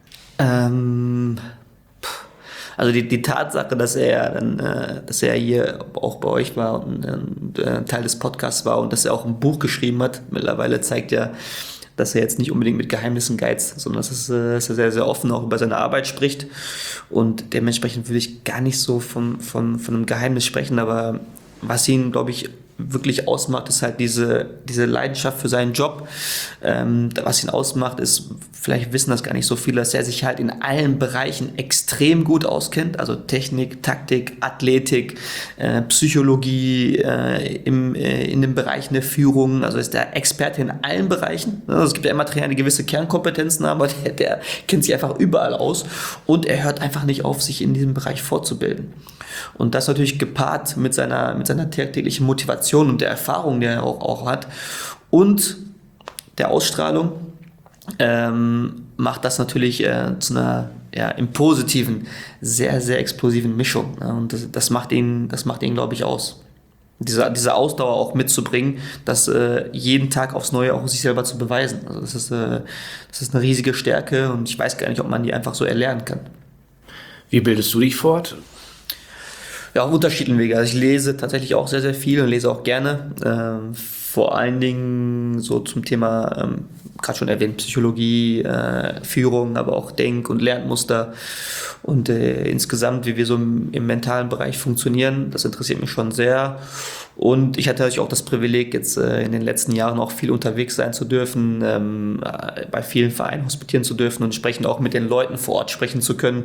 B: Also die Tatsache, dass er hier auch bei euch war und ein Teil des Podcasts war und dass er auch ein Buch geschrieben hat, mittlerweile zeigt ja, dass er jetzt nicht unbedingt mit Geheimnissen geizt, sondern dass er sehr, sehr offen auch über seine Arbeit spricht. Und dementsprechend will ich gar nicht so von einem Geheimnis sprechen, aber was ihn, glaube ich, wirklich ausmacht, ist halt diese Leidenschaft für seinen Job. Was ihn ausmacht, ist, vielleicht wissen das gar nicht so viele, dass er sich halt in allen Bereichen extrem gut auskennt. Also Technik, Taktik, Athletik, Psychologie, in den Bereichen der Führung. Also ist der Experte in allen Bereichen. Also es gibt ja immer Trainer, die gewisse Kernkompetenzen haben, aber der kennt sich einfach überall aus. Und er hört einfach nicht auf, sich in diesem Bereich fortzubilden. Und das natürlich gepaart mit seiner tagtäglichen Motivation und der Erfahrung, die er auch hat, und der Ausstrahlung, macht das natürlich zu einer im Positiven sehr, sehr explosiven Mischung. Und das macht ihn, glaube ich, aus. diese Ausdauer auch mitzubringen, das jeden Tag aufs Neue auch sich selber zu beweisen. Also das ist eine riesige Stärke und ich weiß gar nicht, ob man die einfach so erlernen kann.
C: Wie bildest du dich fort?
B: Ja, auf unterschiedlichen Wegen. Also ich lese tatsächlich auch sehr, sehr viel und lese auch gerne. Vor allen Dingen so zum Thema, gerade schon erwähnt, Psychologie, Führung, aber auch Denk- und Lernmuster und insgesamt, wie wir so im mentalen Bereich funktionieren. Das interessiert mich schon sehr. Und ich hatte natürlich auch das Privileg, jetzt in den letzten Jahren auch viel unterwegs sein zu dürfen, bei vielen Vereinen hospitieren zu dürfen und entsprechend auch mit den Leuten vor Ort sprechen zu können.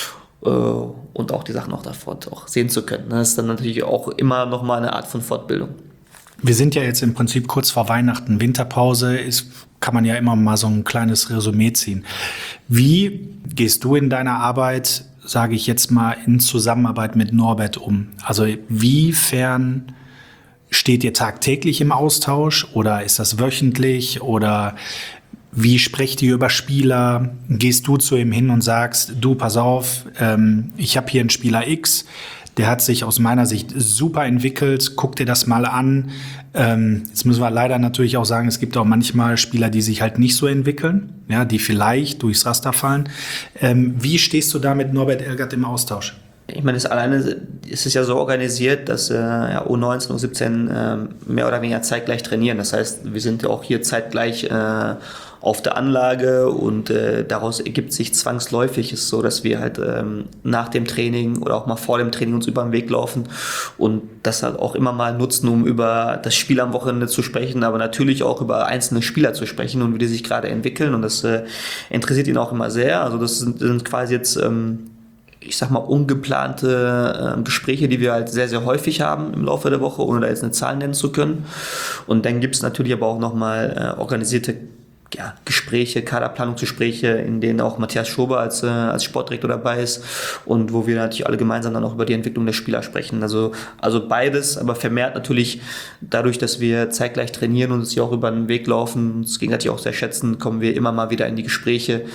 B: Und auch die Sachen auch davor auch sehen zu können. Das ist dann natürlich auch immer nochmal eine Art von Fortbildung.
A: Wir sind ja jetzt im Prinzip kurz vor Weihnachten, Winterpause, kann man ja immer mal so ein kleines Resümee ziehen. Wie gehst du in deiner Arbeit, sage ich jetzt mal, in Zusammenarbeit mit Norbert um? Also wiefern steht ihr tagtäglich im Austausch oder ist das wöchentlich oder wie sprecht ihr über Spieler? Gehst du zu ihm hin und sagst, du, pass auf, ich habe hier einen Spieler X, der hat sich aus meiner Sicht super entwickelt, guck dir das mal an. Jetzt müssen wir leider natürlich auch sagen, es gibt auch manchmal Spieler, die sich halt nicht so entwickeln, ja, die vielleicht durchs Raster fallen. Wie stehst du da mit Norbert Elgert im Austausch?
B: Ich meine, es ist ja so organisiert, dass U19, U17 mehr oder weniger zeitgleich trainieren. Das heißt, wir sind ja auch hier zeitgleich auf der Anlage und daraus ergibt sich zwangsläufig ist so, dass wir halt nach dem Training oder auch mal vor dem Training uns über den Weg laufen und das halt auch immer mal nutzen, um über das Spiel am Wochenende zu sprechen, aber natürlich auch über einzelne Spieler zu sprechen und wie die sich gerade entwickeln und das interessiert ihn auch immer sehr. Also das sind quasi jetzt ich sag mal, ungeplante Gespräche, die wir halt sehr, sehr häufig haben im Laufe der Woche, ohne da jetzt eine Zahl nennen zu können. Und dann gibt es natürlich aber auch nochmal organisierte Gespräche, Kaderplanungsgespräche, in denen auch Matthias Schober als Sportdirektor dabei ist und wo wir natürlich alle gemeinsam dann auch über die Entwicklung der Spieler sprechen. Also beides, aber vermehrt natürlich dadurch, dass wir zeitgleich trainieren und uns hier auch über den Weg laufen, uns gegenseitig auch sehr schätzen, kommen wir immer mal wieder in die Gespräche,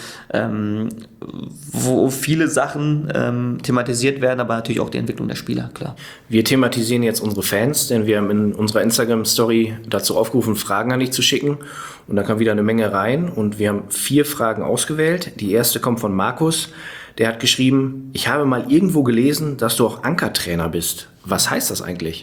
B: wo viele Sachen thematisiert werden, aber natürlich auch die Entwicklung der Spieler, klar.
C: Wir thematisieren jetzt unsere Fans, denn wir haben in unserer Instagram-Story dazu aufgerufen, Fragen an dich zu schicken. Und da kam wieder eine Menge rein und wir haben 4 Fragen ausgewählt. Die erste kommt von Markus. Der hat geschrieben, ich habe mal irgendwo gelesen, dass du auch Ankertrainer bist. Was heißt das eigentlich?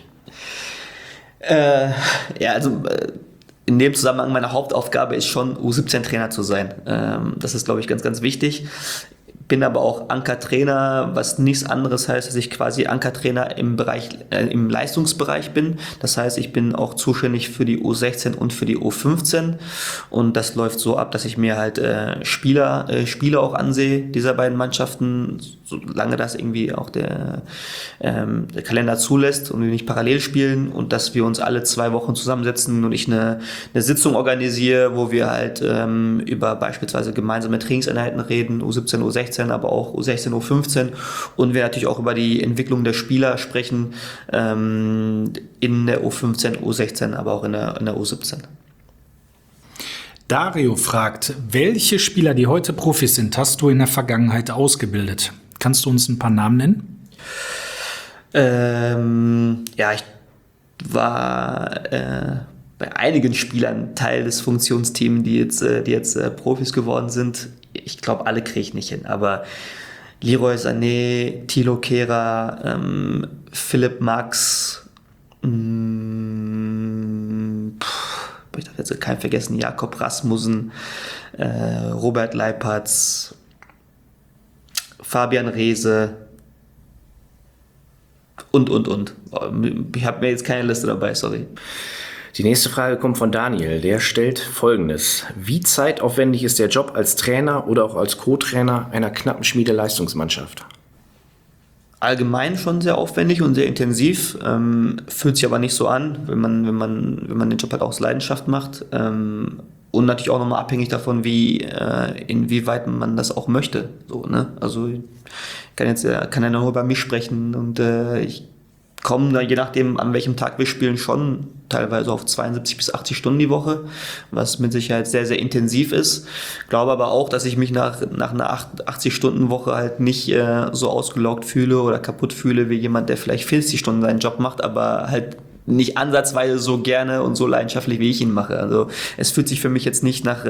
B: In dem Zusammenhang meine Hauptaufgabe ist schon, U17-Trainer zu sein. Das ist, glaube ich, ganz, ganz wichtig. Bin aber auch Ankertrainer, was nichts anderes heißt, dass ich quasi Ankertrainer im Leistungsbereich bin. Das heißt, ich bin auch zuständig für die U16 und für die U15 und das läuft so ab, dass ich mir halt Spiele auch ansehe dieser beiden Mannschaften, solange das irgendwie auch der Kalender zulässt und wir nicht parallel spielen und dass wir uns alle 2 Wochen zusammensetzen und ich eine Sitzung organisiere, wo wir halt über beispielsweise gemeinsame Trainingseinheiten reden, U17, U16, aber auch U16, U15 und wir natürlich auch über die Entwicklung der Spieler sprechen in der U15, U16, aber auch in der U17.
A: Dario fragt, welche Spieler, die heute Profis sind, hast du in der Vergangenheit ausgebildet? Kannst du uns ein paar Namen nennen?
B: Ich war bei einigen Spielern Teil des Funktionsteams, die jetzt Profis geworden sind. Ich glaube, alle kriege ich nicht hin, aber Leroy Sané, Thilo Kehrer, Philipp Max, ich darf jetzt keinen vergessen, Jakob Rasmussen, Robert Leipertz, Fabian Reese und. Ich habe mir jetzt keine Liste dabei, sorry.
C: Die nächste Frage kommt von Daniel. Der stellt Folgendes. Wie zeitaufwendig ist der Job als Trainer oder auch als Co-Trainer einer knappen Schmiede-Leistungsmannschaft?
B: Allgemein schon sehr aufwendig und sehr intensiv, fühlt sich aber nicht so an, wenn man den Job halt aus Leidenschaft macht und natürlich auch nochmal abhängig davon, inwieweit man das auch möchte. So, ne? Also ich kann ja nur über mich sprechen und ich komme da, je nachdem an welchem Tag wir spielen, schon teilweise auf 72 bis 80 Stunden die Woche, was mit Sicherheit sehr, sehr intensiv ist. Glaube aber auch, dass ich mich nach einer 80-Stunden-Woche halt nicht so ausgelaugt fühle oder kaputt fühle wie jemand, der vielleicht 40 Stunden seinen Job macht, aber halt nicht ansatzweise so gerne und so leidenschaftlich, wie ich ihn mache. Also es fühlt sich für mich jetzt nicht nach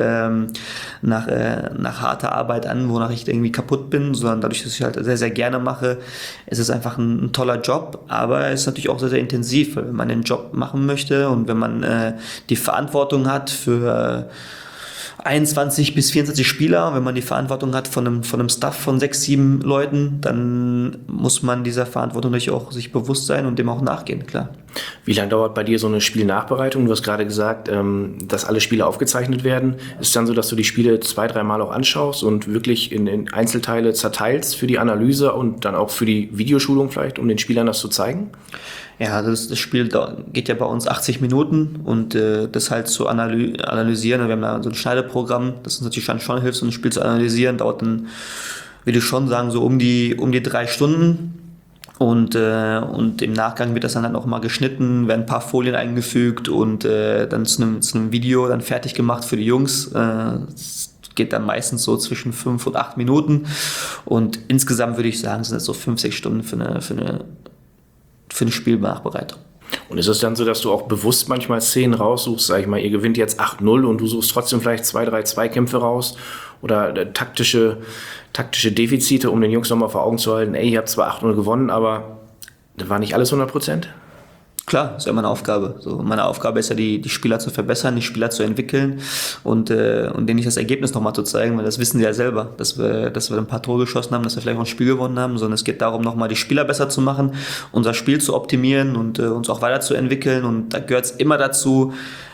B: harter Arbeit an, wonach ich irgendwie kaputt bin, sondern dadurch, dass ich halt sehr, sehr gerne mache, es ist einfach ein toller Job, aber es ist natürlich auch sehr, sehr intensiv, weil wenn man den Job machen möchte und wenn man die Verantwortung hat für 21 bis 24 Spieler, wenn man die Verantwortung hat von einem Staff von 6, 7 Leuten, dann muss man dieser Verantwortung natürlich auch sich bewusst sein und dem auch nachgehen, klar.
C: Wie lange dauert bei dir so eine Spielnachbereitung? Du hast gerade gesagt, dass alle Spiele aufgezeichnet werden. Ist es dann so, dass du die Spiele 2, 3 Mal auch anschaust und wirklich in Einzelteile zerteilst für die Analyse und dann auch für die Videoschulung vielleicht, um den Spielern das zu zeigen?
B: Ja, das Spiel geht ja bei uns 80 Minuten und das halt zu analysieren. Wir haben da so ein Schneideprogramm, das uns natürlich schon hilft, so ein Spiel zu analysieren. Dauert dann, würde ich schon sagen, so um die 3 Stunden. Und im Nachgang wird das dann halt noch mal geschnitten, werden ein paar Folien eingefügt und dann zu einem Video dann fertig gemacht für die Jungs. Das geht dann meistens so zwischen 5 und 8 Minuten. Und insgesamt würde ich sagen, sind das so 5, 6 Stunden für eine Spielnachbereitung.
C: Und ist es dann so, dass du auch bewusst manchmal Szenen raussuchst, sag ich mal, ihr gewinnt jetzt 8-0 und du suchst trotzdem vielleicht 2, 3 Zweikämpfe raus oder taktische Defizite, um den Jungs nochmal vor Augen zu halten, ey, ihr habt zwar 8-0 gewonnen, aber das war nicht alles 100%?
B: Klar, ist ja meine Aufgabe. So, meine Aufgabe ist ja, die Spieler zu verbessern, die Spieler zu entwickeln und denen nicht das Ergebnis nochmal zu zeigen, weil das wissen sie ja selber, dass wir ein paar Tore geschossen haben, dass wir vielleicht auch ein Spiel gewonnen haben, sondern es geht darum, nochmal die Spieler besser zu machen, unser Spiel zu optimieren und uns auch weiterzuentwickeln und da gehört es immer dazu,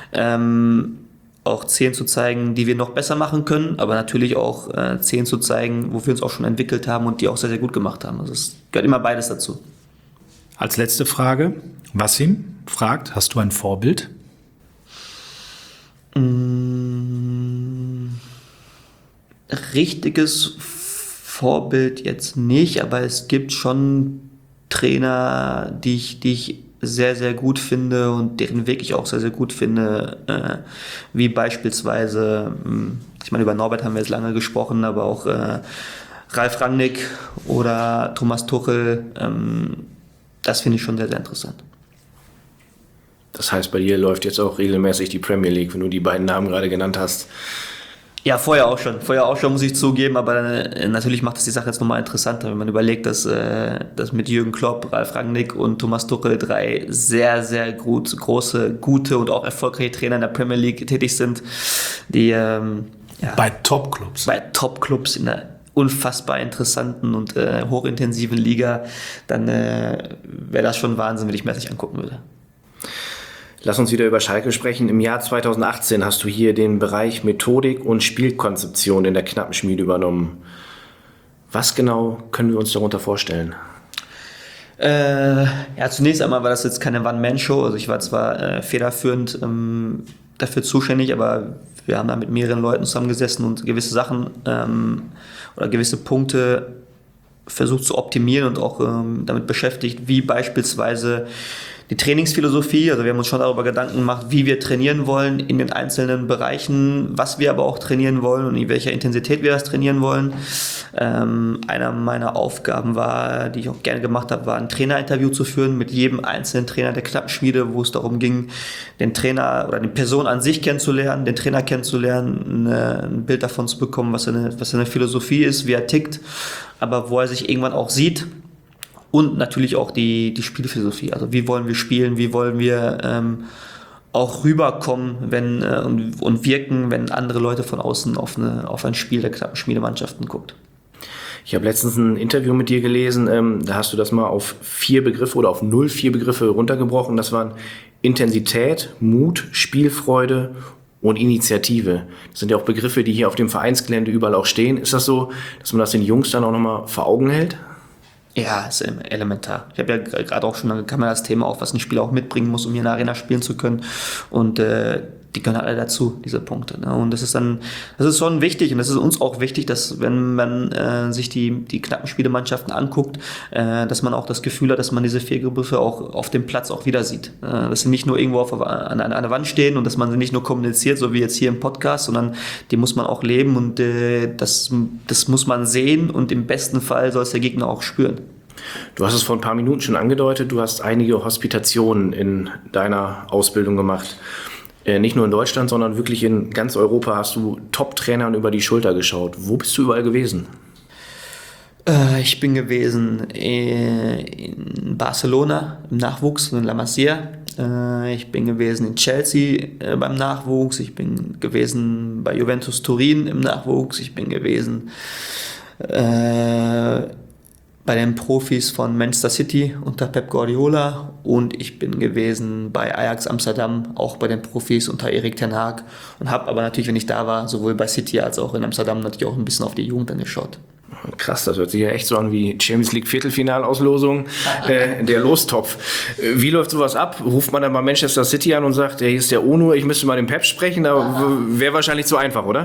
B: auch 10 zu zeigen, die wir noch besser machen können, aber natürlich auch 10 zu zeigen, wo wir uns auch schon entwickelt haben und die auch sehr, sehr gut gemacht haben. Also es gehört immer beides dazu.
A: Als letzte Frage, Wassim fragt, hast du ein Vorbild?
B: Richtiges Vorbild jetzt nicht, aber es gibt schon Trainer, die ich sehr, sehr gut finde und deren Weg ich auch sehr, sehr gut finde, wie beispielsweise, ich meine, über Norbert haben wir jetzt lange gesprochen, aber auch Ralf Rangnick oder Thomas Tuchel, das finde ich schon sehr, sehr interessant.
C: Das heißt, bei dir läuft jetzt auch regelmäßig die Premier League, wenn du die beiden Namen gerade genannt hast.
B: Ja, vorher auch schon, muss ich zugeben, aber natürlich macht das die Sache jetzt nochmal interessanter, wenn man überlegt, dass mit Jürgen Klopp, Ralf Rangnick und Thomas Tuchel 3 sehr, sehr große, gute und auch erfolgreiche Trainer in der Premier League tätig sind, die
A: bei Top-Clubs.
B: Bei Top-Clubs in einer unfassbar interessanten und hochintensiven Liga, dann wäre das schon Wahnsinn, wenn ich mir das nicht angucken würde.
C: Lass uns wieder über Schalke sprechen. Im Jahr 2018 hast du hier den Bereich Methodik und Spielkonzeption in der Knappenschmiede übernommen. Was genau können wir uns darunter vorstellen?
B: Zunächst einmal war das jetzt keine One-Man-Show. Also ich war zwar federführend dafür zuständig, aber wir haben da mit mehreren Leuten zusammengesessen und gewisse Sachen oder gewisse Punkte versucht zu optimieren und auch damit beschäftigt, wie beispielsweise die Trainingsphilosophie. Also wir haben uns schon darüber Gedanken gemacht, wie wir trainieren wollen in den einzelnen Bereichen, was wir aber auch trainieren wollen und in welcher Intensität wir das trainieren wollen. Einer meiner Aufgaben war, die ich auch gerne gemacht habe, war ein Trainerinterview zu führen mit jedem einzelnen Trainer der Knappenschmiede, wo es darum ging, den Trainer oder die Person an sich kennenzulernen, den Trainer kennenzulernen, ein Bild davon zu bekommen, was seine Philosophie ist, wie er tickt, aber wo er sich irgendwann auch sieht. Und natürlich auch die Spielphilosophie. Also wie wollen wir spielen, wie wollen wir auch rüberkommen und wirken, wenn andere Leute von außen auf ein Spiel der Knappenschmiedemannschaften guckt.
C: Ich habe letztens ein Interview mit dir gelesen, da hast du das mal auf 4 Begriffe oder auf 0,4 Begriffe runtergebrochen. Das waren Intensität, Mut, Spielfreude und Initiative. Das sind ja auch Begriffe, die hier auf dem Vereinsgelände überall auch stehen. Ist das so, dass man das den Jungs dann auch nochmal vor Augen hält?
B: Ja, ist elementar. Ich habe ja gerade auch schon, da kam ja das Thema auf, was ein Spieler auch mitbringen muss, um hier in der Arena spielen zu können. Und die gehören alle dazu, diese Punkte. Ne? Und das ist schon wichtig und das ist uns auch wichtig, dass wenn man sich die Knappenspielemannschaften anguckt, dass man auch das Gefühl hat, dass man diese 4 Begriffe auch auf dem Platz auch wieder sieht. Dass sie nicht nur irgendwo an einer Wand stehen und dass man sie nicht nur kommuniziert, so wie jetzt hier im Podcast, sondern die muss man auch leben und das muss man sehen und im besten Fall soll es der Gegner auch spüren.
C: Du hast es vor ein paar Minuten schon angedeutet, du hast einige Hospitationen in deiner Ausbildung gemacht. Nicht nur in Deutschland, sondern wirklich in ganz Europa hast du Top-Trainern über die Schulter geschaut. Wo bist du überall gewesen?
B: Ich bin gewesen in Barcelona im Nachwuchs, in La Masia. Ich bin gewesen in Chelsea beim Nachwuchs. Ich bin gewesen bei Juventus Turin im Nachwuchs. Ich bin gewesen bei den Profis von Manchester City unter Pep Guardiola und ich bin gewesen bei Ajax Amsterdam, auch bei den Profis unter Erik ten Hag und habe aber natürlich, wenn ich da war, sowohl bei City als auch in Amsterdam natürlich auch ein bisschen auf die Jugend angeschaut.
C: Krass, das hört sich ja echt so an wie Champions League Viertelfinalauslosung, der Lostopf. Wie läuft sowas ab? Ruft man dann mal Manchester City an und sagt, hier ist der Onur, ich müsste mal den Pep sprechen? Da wäre wahrscheinlich zu einfach, oder?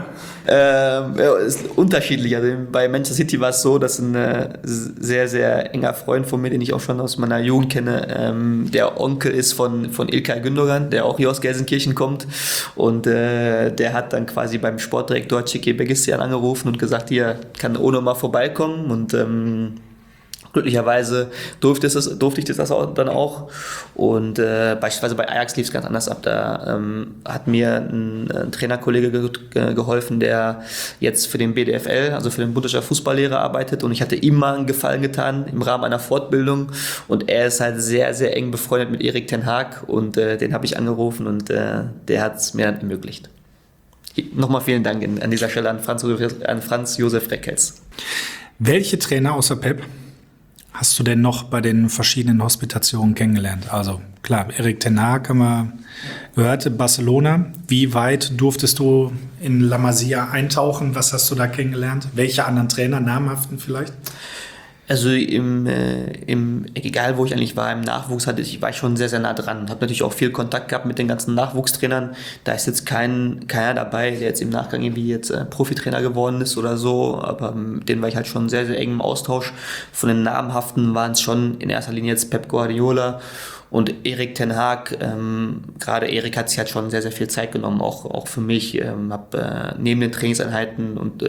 B: Ist unterschiedlich. Also bei Manchester City war es so, dass ein sehr, sehr enger Freund von mir, den ich auch schon aus meiner Jugend kenne, der Onkel ist von İlkay Gündoğan, der auch hier aus Gelsenkirchen kommt und der hat dann quasi beim Sportdirektor Çiki Begissian angerufen und gesagt, hier kann Onur mal vorbeikommen und glücklicherweise durfte ich das dann auch und beispielsweise bei Ajax lief es ganz anders ab. Da hat mir ein Trainerkollege geholfen, der jetzt für den BDFL, also für den Bundesliga Fußballlehrer arbeitet und ich hatte ihm mal einen Gefallen getan im Rahmen einer Fortbildung und er ist halt sehr, sehr eng befreundet mit Erik ten Hag und den habe ich angerufen und der hat es mir dann ermöglicht. Nochmal vielen Dank an dieser Stelle an Franz Josef Reckels.
A: Welche Trainer außer Pep hast du denn noch bei den verschiedenen Hospitationen kennengelernt? Also klar, Erik ten Hag haben wir gehört, Barcelona. Wie weit durftest du in La Masia eintauchen? Was hast du da kennengelernt? Welche anderen Trainer, namhaften vielleicht?
B: Also egal wo ich eigentlich war, im Nachwuchs war ich schon sehr, sehr nah dran. Habe natürlich auch viel Kontakt gehabt mit den ganzen Nachwuchstrainern. Da ist jetzt keiner dabei, der jetzt im Nachgang irgendwie jetzt Profitrainer geworden ist oder so. Aber mit denen war ich halt schon sehr, sehr eng im Austausch. Von den namhaften waren es schon in erster Linie jetzt Pep Guardiola und Erik ten Hag. Gerade Erik hat sich halt schon sehr, sehr viel Zeit genommen, auch für mich. Habe neben den Trainingseinheiten und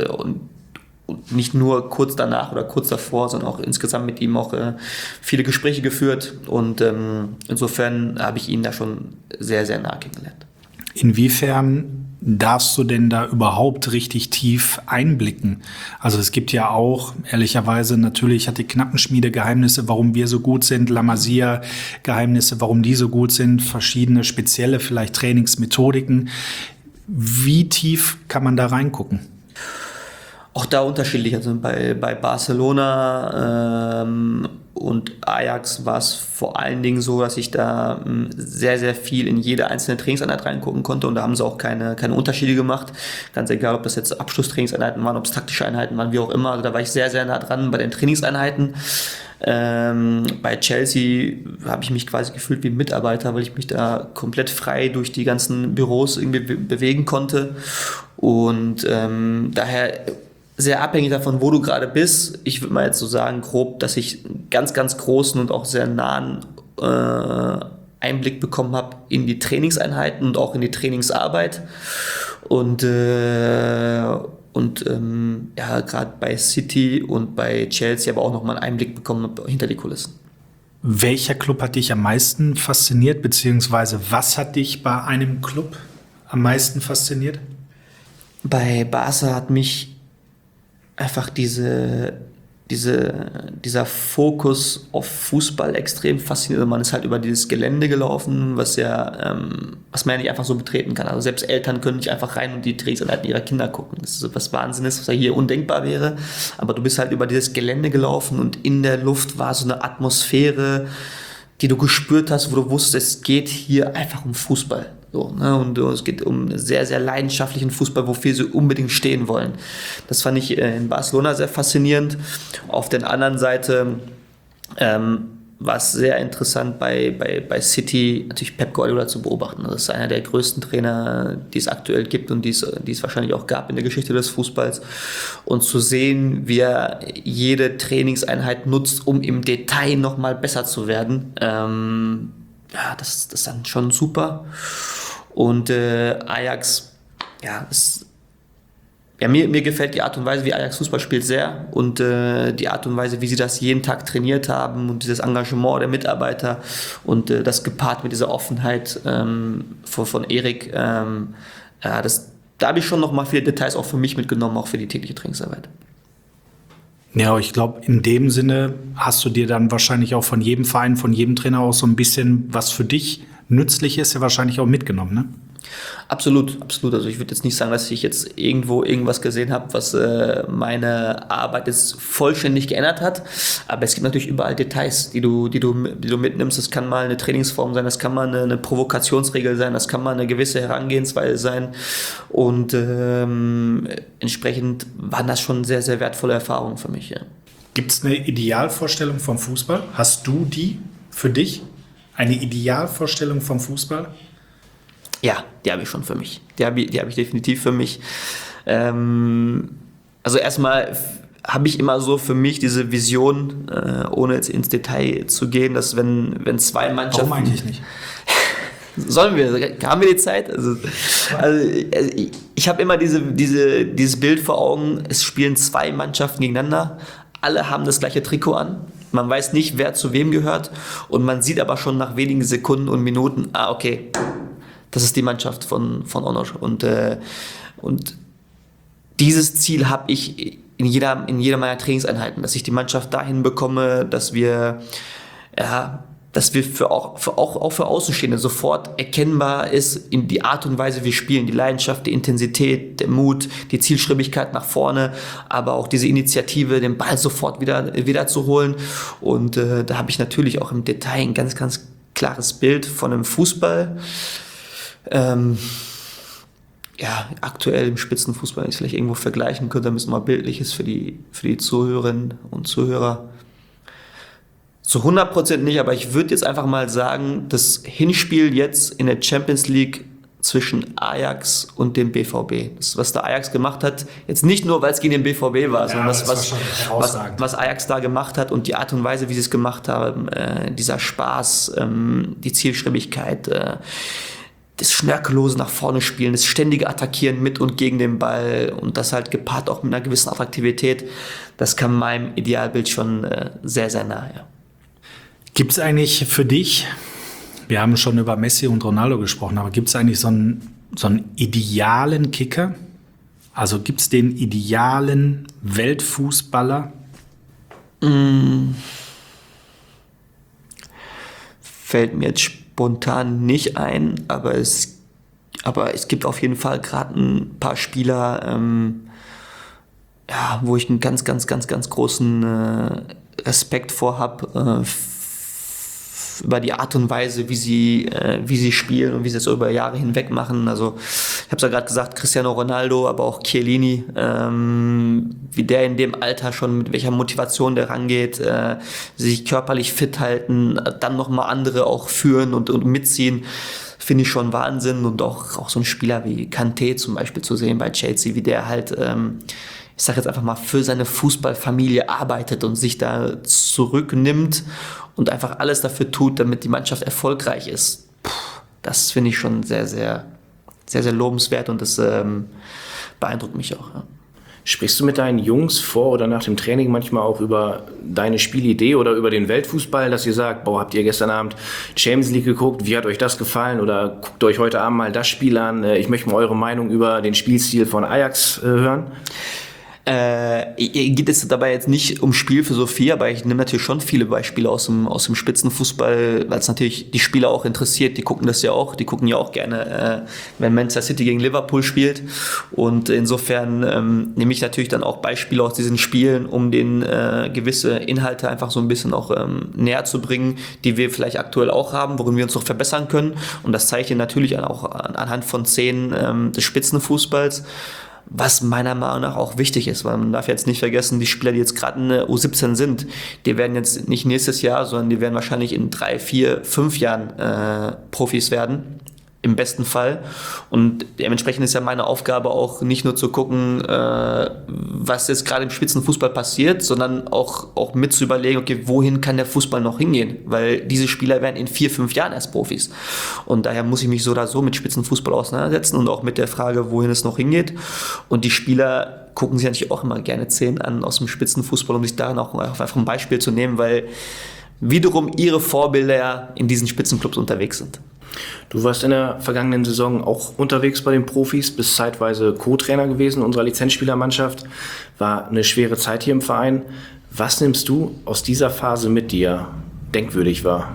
B: nicht nur kurz danach oder kurz davor, sondern auch insgesamt mit ihm auch viele Gespräche geführt und insofern habe ich ihn da schon sehr, sehr nah kennengelernt.
A: Inwiefern darfst du denn da überhaupt richtig tief einblicken? Also es gibt ja auch, ehrlicherweise, natürlich hat die Knappenschmiede Geheimnisse, warum wir so gut sind, La Masia Geheimnisse, warum die so gut sind, verschiedene spezielle vielleicht Trainingsmethodiken. Wie tief kann man da reingucken?
B: Auch da unterschiedlich, also bei Barcelona und Ajax war es vor allen Dingen so, dass ich da sehr, sehr viel in jede einzelne Trainingseinheit reingucken konnte und da haben sie auch keine Unterschiede gemacht. Ganz egal, ob das jetzt Abschlusstrainingseinheiten waren, ob es taktische Einheiten waren, wie auch immer. Also da war ich sehr, sehr nah dran bei den Trainingseinheiten. Bei Chelsea habe ich mich quasi gefühlt wie ein Mitarbeiter, weil ich mich da komplett frei durch die ganzen Büros irgendwie bewegen konnte und daher sehr abhängig davon, wo du gerade bist. Ich würde mal jetzt so sagen, grob, dass ich einen ganz, ganz großen und auch sehr nahen Einblick bekommen habe in die Trainingseinheiten und auch in die Trainingsarbeit. Und gerade bei City und bei Chelsea aber auch nochmal einen Einblick bekommen habe hinter die Kulissen.
A: Welcher Club hat dich am meisten fasziniert, beziehungsweise was hat dich bei einem Club am meisten fasziniert?
B: Bei Barca hat mich einfach dieser Fokus auf Fußball extrem fasziniert. Man ist halt über dieses Gelände gelaufen, was man ja nicht einfach so betreten kann. Also selbst Eltern können nicht einfach rein und die Trainingseinheiten ihrer Kinder gucken. Das ist so was Wahnsinns, was ja hier undenkbar wäre. Aber du bist halt über dieses Gelände gelaufen und in der Luft war so eine Atmosphäre, die du gespürt hast, wo du wusstest, es geht hier einfach um Fußball. So, ne? Und es geht um sehr, sehr leidenschaftlichen Fußball, wofür sie unbedingt stehen wollen. Das fand ich in Barcelona sehr faszinierend. Auf der anderen Seite war es sehr interessant bei City natürlich Pep Guardiola zu beobachten. Das ist einer der größten Trainer, die es aktuell gibt und die es wahrscheinlich auch gab in der Geschichte des Fußballs. Und zu sehen, wie er jede Trainingseinheit nutzt, um im Detail nochmal besser zu werden, das ist dann schon super. Und Ajax, mir gefällt die Art und Weise, wie Ajax Fußball spielt, sehr und die Art und Weise, wie sie das jeden Tag trainiert haben und dieses Engagement der Mitarbeiter und das gepaart mit dieser Offenheit von Erik, da habe ich schon noch mal viele Details auch für mich mitgenommen, auch für die tägliche Trainingsarbeit.
A: Ja, ich glaube, in dem Sinne hast du dir dann wahrscheinlich auch von jedem Verein, von jedem Trainer auch so ein bisschen, was für dich nützlich ist, ja wahrscheinlich auch mitgenommen, ne?
B: Absolut. Also ich würde jetzt nicht sagen, dass ich jetzt irgendwo irgendwas gesehen habe, was meine Arbeit jetzt vollständig geändert hat. Aber es gibt natürlich überall Details, die du mitnimmst. Das kann mal eine Trainingsform sein, das kann mal eine Provokationsregel sein, das kann mal eine gewisse Herangehensweise sein. Und entsprechend waren das schon sehr, sehr wertvolle Erfahrungen für mich. Ja.
A: Gibt es eine Idealvorstellung vom Fußball? Hast du die für dich? Eine Idealvorstellung vom Fußball?
B: Ja, die habe ich schon für mich. Die habe ich definitiv für mich. Also erstmal habe ich immer so für mich diese Vision, ohne jetzt ins Detail zu gehen, dass wenn zwei Mannschaften...
A: Warum eigentlich nicht?
B: Haben wir die Zeit? Also ich habe immer dieses Bild vor Augen, es spielen zwei Mannschaften gegeneinander, alle haben das gleiche Trikot an, man weiß nicht, wer zu wem gehört und man sieht aber schon nach wenigen Sekunden und Minuten, okay, das ist die Mannschaft von Onosch. Und dieses Ziel habe ich in jeder meiner Trainingseinheiten, dass ich die Mannschaft dahin bekomme, dass wir auch für Außenstehende sofort erkennbar ist in die Art und Weise, wie wir spielen, die Leidenschaft, die Intensität, der Mut, die Zielstrebigkeit nach vorne, aber auch diese Initiative, den Ball sofort wieder zu holen. Und da habe ich natürlich auch im Detail ein ganz, ganz klares Bild von einem Fußball. Aktuell im Spitzenfußball, wenn ich es vielleicht irgendwo vergleichen könnte, damit es mal bildlich ist für die Zuhörerinnen und Zuhörer. Zu 100% nicht, aber ich würde jetzt einfach mal sagen, das Hinspiel jetzt in der Champions League zwischen Ajax und dem BVB. Das, was der Ajax gemacht hat, jetzt nicht nur, weil es gegen den BVB war, sondern was Ajax da gemacht hat und die Art und Weise, wie sie es gemacht haben, dieser Spaß, die Zielstrebigkeit, das schnörkellose nach vorne spielen, das ständige Attackieren mit und gegen den Ball und das halt gepaart auch mit einer gewissen Attraktivität, das kam meinem Idealbild schon sehr, sehr nahe. Ja.
A: Gibt es eigentlich für dich, wir haben schon über Messi und Ronaldo gesprochen, aber gibt es eigentlich so einen idealen Kicker? Also gibt es den idealen Weltfußballer?
B: Fällt mir jetzt spontan nicht ein, aber es gibt auf jeden Fall gerade ein paar Spieler, wo ich einen ganz, ganz, ganz, ganz großen Respekt vor habe, über die Art und Weise, wie sie spielen und wie sie es so über Jahre hinweg machen. Also ich habe es ja gerade gesagt, Cristiano Ronaldo, aber auch Chiellini, wie der in dem Alter schon, mit welcher Motivation der rangeht, sich körperlich fit halten, dann nochmal andere auch führen und mitziehen, finde ich schon Wahnsinn. Und auch so ein Spieler wie Kanté zum Beispiel zu sehen bei Chelsea, wie der halt, ich sage jetzt einfach mal, für seine Fußballfamilie arbeitet und sich da zurücknimmt und einfach alles dafür tut, damit die Mannschaft erfolgreich ist. Das finde ich schon sehr, sehr, sehr, sehr lobenswert und das beeindruckt mich auch. Ja.
C: Sprichst du mit deinen Jungs vor oder nach dem Training manchmal auch über deine Spielidee oder über den Weltfußball, dass ihr sagt, habt ihr gestern Abend Champions League geguckt, wie hat euch das gefallen oder guckt euch heute Abend mal das Spiel an, ich möchte mal eure Meinung über den Spielstil von Ajax hören?
B: Geht es dabei jetzt nicht um Spielphilosophie, aber ich nehme natürlich schon viele Beispiele aus dem Spitzenfußball, weil es natürlich die Spieler auch interessiert, die gucken das ja auch, die gucken ja auch gerne, wenn Manchester City gegen Liverpool spielt und insofern nehme ich natürlich dann auch Beispiele aus diesen Spielen, um denen gewisse Inhalte einfach so ein bisschen auch näher zu bringen, die wir vielleicht aktuell auch haben, worin wir uns noch verbessern können und das zeige ich natürlich auch anhand von Szenen des Spitzenfußballs. Was meiner Meinung nach auch wichtig ist, weil man darf jetzt nicht vergessen, die Spieler, die jetzt gerade in der U17 sind, die werden jetzt nicht nächstes Jahr, sondern die werden wahrscheinlich in 3, 4, 5 Jahren Profis werden im besten Fall. Und dementsprechend ist ja meine Aufgabe auch nicht nur zu gucken, was jetzt gerade im Spitzenfußball passiert, sondern auch mit zu überlegen, okay, wohin kann der Fußball noch hingehen? Weil diese Spieler werden in 4-5 Jahren erst Profis. Und daher muss ich mich so oder so mit Spitzenfußball auseinandersetzen und auch mit der Frage, wohin es noch hingeht. Und die Spieler gucken sich natürlich auch immer gerne Szenen an aus dem Spitzenfußball, um sich daran auch einfach ein Beispiel zu nehmen, weil wiederum ihre Vorbilder in diesen Spitzenclubs unterwegs sind.
C: Du warst in der vergangenen Saison auch unterwegs bei den Profis, bist zeitweise Co-Trainer gewesen unserer Lizenzspielermannschaft. War eine schwere Zeit hier im Verein. Was nimmst du aus dieser Phase mit, die ja denkwürdig war?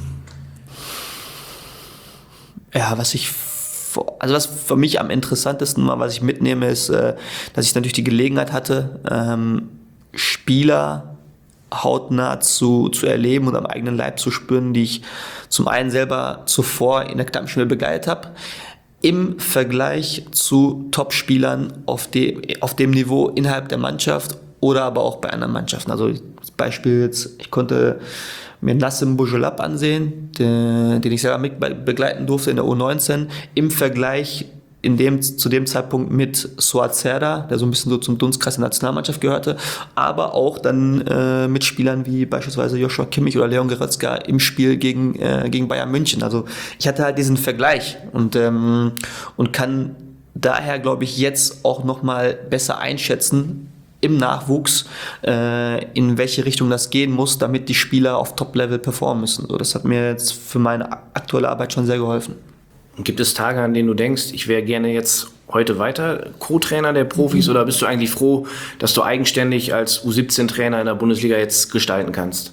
B: Ja, was für mich am interessantesten war, was ich mitnehme, ist, dass ich natürlich die Gelegenheit hatte, Spieler hautnah zu erleben und am eigenen Leib zu spüren, die ich zum einen selber zuvor in der Knappschmiede begleitet habe, im Vergleich zu Top-Spielern auf dem Niveau innerhalb der Mannschaft oder aber auch bei anderen Mannschaften. Also als Beispiel jetzt, ich konnte mir Nassim Bujelab ansehen, den ich selber mit begleiten durfte in der U19, im Vergleich zu dem Zeitpunkt mit Suat Serdar, der so ein bisschen so zum Dunstkreis der Nationalmannschaft gehörte, aber auch dann mit Spielern wie beispielsweise Joshua Kimmich oder Leon Goretzka im Spiel gegen Bayern München. Also ich hatte halt diesen Vergleich und kann daher, glaube ich, jetzt auch nochmal besser einschätzen im Nachwuchs, in welche Richtung das gehen muss, damit die Spieler auf Top-Level performen müssen. So, das hat mir jetzt für meine aktuelle Arbeit schon sehr geholfen.
C: Gibt es Tage, an denen du denkst, ich wäre gerne jetzt heute weiter Co-Trainer der Profis oder bist du eigentlich froh, dass du eigenständig als U17-Trainer in der Bundesliga jetzt gestalten kannst?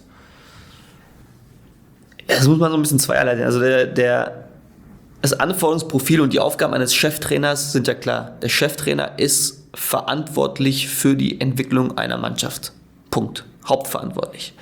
B: Das muss man so ein bisschen zweierlei sehen. Also das Anforderungsprofil und die Aufgaben eines Cheftrainers sind ja klar. Der Cheftrainer ist verantwortlich für die Entwicklung einer Mannschaft. Punkt. Hauptverantwortlich.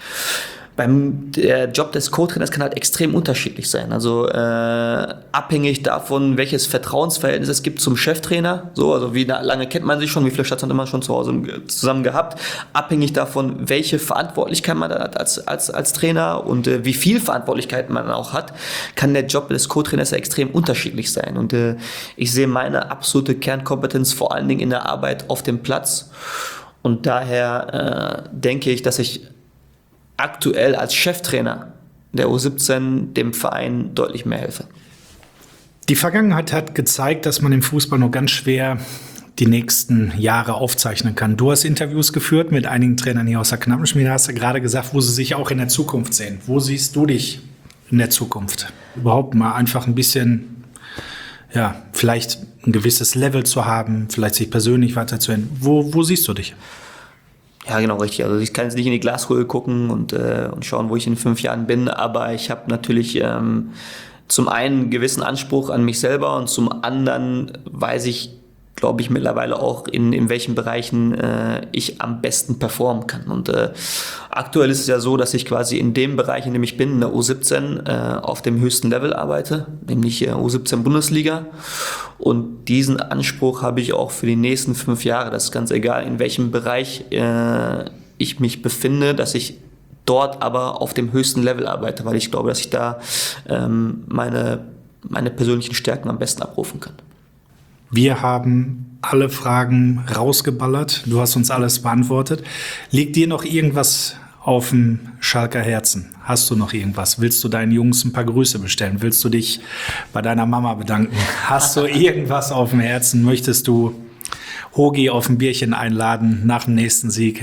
B: Der Job des Co-Trainers kann halt extrem unterschiedlich sein. Also abhängig davon, welches Vertrauensverhältnis es gibt zum Cheftrainer. So, also wie lange kennt man sich schon, wie viele Stationen hat man schon zu Hause zusammen gehabt. Abhängig davon, welche Verantwortlichkeit man hat als Trainer und wie viel Verantwortlichkeit man auch hat, kann der Job des Co-Trainers ja extrem unterschiedlich sein. Und ich sehe meine absolute Kernkompetenz vor allen Dingen in der Arbeit auf dem Platz. Und daher denke ich, dass ich aktuell als Cheftrainer der U17 dem Verein deutlich mehr helfe.
A: Die Vergangenheit hat gezeigt, dass man im Fußball nur ganz schwer die nächsten Jahre aufzeichnen kann. Du hast Interviews geführt mit einigen Trainern hier aus der Knappenschmiede, hast du gerade gesagt, wo sie sich auch in der Zukunft sehen. Wo siehst du dich in der Zukunft? Überhaupt mal einfach ein bisschen, ja, vielleicht ein gewisses Level zu haben, vielleicht sich persönlich weiterzuentwickeln. Wo siehst du dich?
B: Ja, genau, richtig. Also ich kann jetzt nicht in die Glaskugel gucken und schauen, wo ich in 5 Jahren bin, aber ich habe natürlich zum einen einen gewissen Anspruch an mich selber und zum anderen weiß ich, glaube ich, mittlerweile auch in welchen Bereichen ich am besten performen kann. Und aktuell ist es ja so, dass ich quasi in dem Bereich, in dem ich bin, in der U17, auf dem höchsten Level arbeite, nämlich U17 Bundesliga. Und diesen Anspruch habe ich auch für die nächsten 5 Jahre. Das ist ganz egal, in welchem Bereich ich mich befinde, dass ich dort aber auf dem höchsten Level arbeite, weil ich glaube, dass ich da meine persönlichen Stärken am besten abrufen kann.
A: Wir haben alle Fragen rausgeballert. Du hast uns alles beantwortet. Liegt dir noch irgendwas auf dem Schalker Herzen? Hast du noch irgendwas? Willst du deinen Jungs ein paar Grüße bestellen? Willst du dich bei deiner Mama bedanken? Hast du irgendwas auf dem Herzen? Möchtest du Hogi auf ein Bierchen einladen nach dem nächsten Sieg?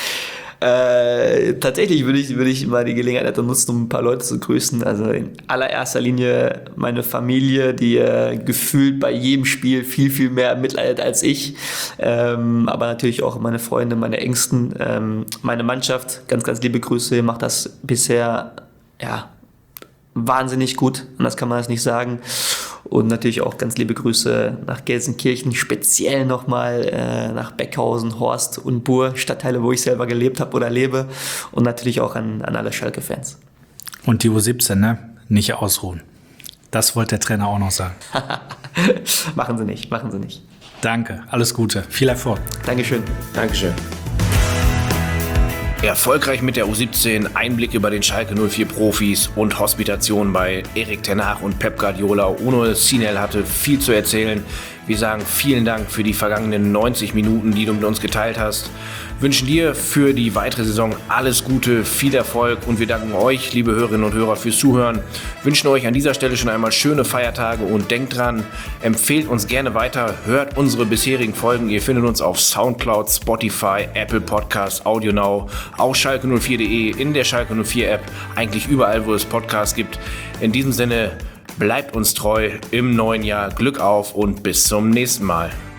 B: Tatsächlich würde ich mal die Gelegenheit nutzen, um ein paar Leute zu grüßen. Also in allererster Linie meine Familie, die gefühlt bei jedem Spiel viel, viel mehr mitleidet als ich. Aber natürlich auch meine Freunde, meine Ängsten, meine Mannschaft. Ganz, ganz liebe Grüße. Ihr macht das bisher wahnsinnig gut. Anders kann man das nicht sagen. Und natürlich auch ganz liebe Grüße nach Gelsenkirchen, speziell nochmal nach Beckhausen, Horst und Buhr, Stadtteile, wo ich selber gelebt habe oder lebe. Und natürlich auch an alle Schalke-Fans.
A: Und die U17, ne? Nicht ausruhen. Das wollte der Trainer auch noch sagen.
B: Machen Sie nicht.
A: Danke, alles Gute, viel Erfolg.
B: Dankeschön.
C: Dankeschön. Erfolgreich mit der U17, Einblick über den Schalke 04 Profis und Hospitation bei Erik ten Hag und Pep Guardiola. Onur Cinel hatte viel zu erzählen. Wir sagen vielen Dank für die vergangenen 90 Minuten, die du mit uns geteilt hast. Wünschen dir für die weitere Saison alles Gute, viel Erfolg und wir danken euch, liebe Hörerinnen und Hörer, fürs Zuhören. Wünschen euch an dieser Stelle schon einmal schöne Feiertage und denkt dran, empfehlt uns gerne weiter, hört unsere bisherigen Folgen. Ihr findet uns auf Soundcloud, Spotify, Apple Podcasts, AudioNow, auf schalke04.de, in der Schalke 04 App, eigentlich überall, wo es Podcasts gibt. In diesem Sinne, bleibt uns treu im neuen Jahr, Glück auf und bis zum nächsten Mal.